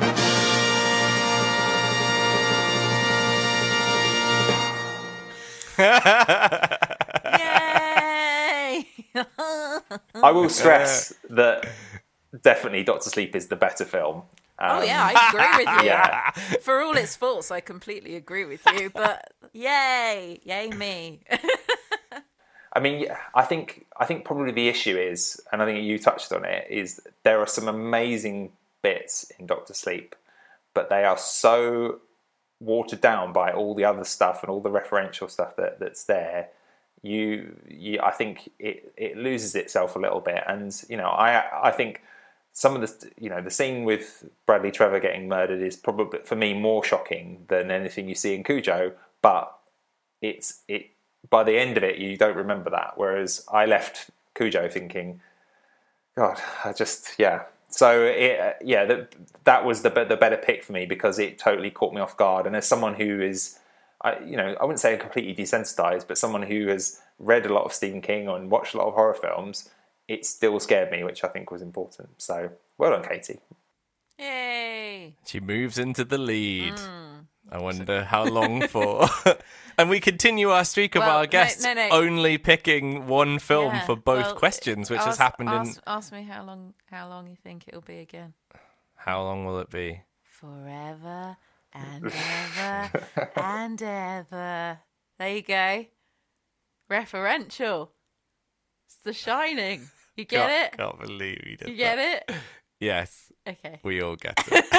I will stress that definitely Dr. Sleep is the better film. I agree with you. Yeah. For all its faults, I completely agree with you. But yay me. I mean, I think probably the issue is, and I think you touched on it, is there are some amazing bits in Dr. Sleep, but they are so watered down by all the other stuff and all the referential stuff that's there. I think it loses itself a little bit, and I think some of the scene with Bradley Trevor getting murdered is probably for me more shocking than anything you see in Cujo. But by the end of it, you don't remember that. Whereas I left Cujo thinking, God, So that was the better pick for me because it totally caught me off guard. And as someone who is, I wouldn't say completely desensitized, but someone who has read a lot of Stephen King and watched a lot of horror films, it still scared me, which I think was important. So, well done, Katie. Yay! She moves into the lead. I wonder how long for. And we continue our streak of our guests only picking one film for both questions, which has happened in... Ask me how long you think it'll be again. How long will it be? Forever and ever and ever. There you go. Referential. It's The Shining. You get it? Can't believe you did You get it? Yes. Okay. We all get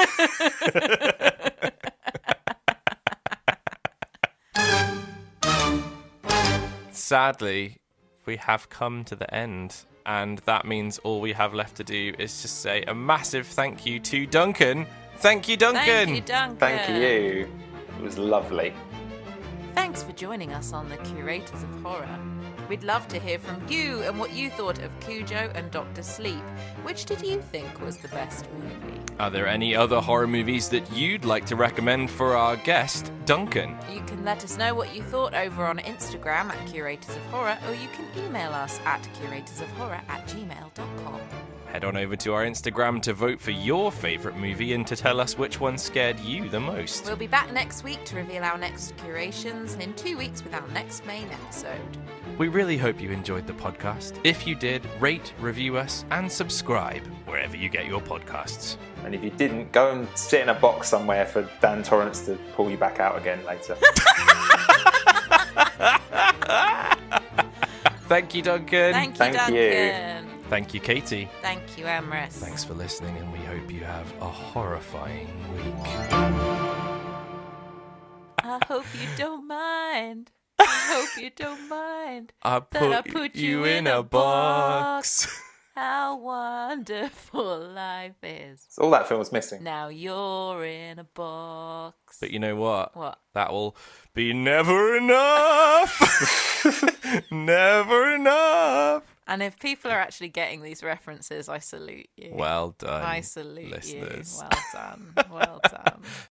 it. Sadly, we have come to the end, and that means all we have left to do is to say a massive thank you to Duncan. Thank you, Duncan. Thank you, Duncan. Thank you. It was lovely. Thanks for joining us on The Curators of Horror. We'd love to hear from you and what you thought of Cujo and Dr. Sleep. Which did you think was the best movie? Are there any other horror movies that you'd like to recommend for our guest, Duncan? You can let us know what you thought over on Instagram at Curators of Horror, or you can email us at curatorsofhorror@gmail.com. Head on over to our Instagram to vote for your favourite movie and to tell us which one scared you the most. We'll be back next week to reveal our next curations, and in 2 weeks with our next main episode. We really hope you enjoyed the podcast. If you did, rate, review us, and subscribe wherever you get your podcasts. And if you didn't, go and sit in a box somewhere for Dan Torrance to pull you back out again later. Thank you, Duncan. Thank you, Duncan. Thank you, Katie. Thank you, Emrys. Thanks for listening, and we hope you have a horrifying week. I hope you don't mind. I hope you don't mind. I put you in a box. How wonderful life is. That's all that film was missing. Now you're in a box. But you know what? What? That will be never enough. Never enough. And if people are actually getting these references, I salute you. Well done. I salute listeners. you. Well done. Well done.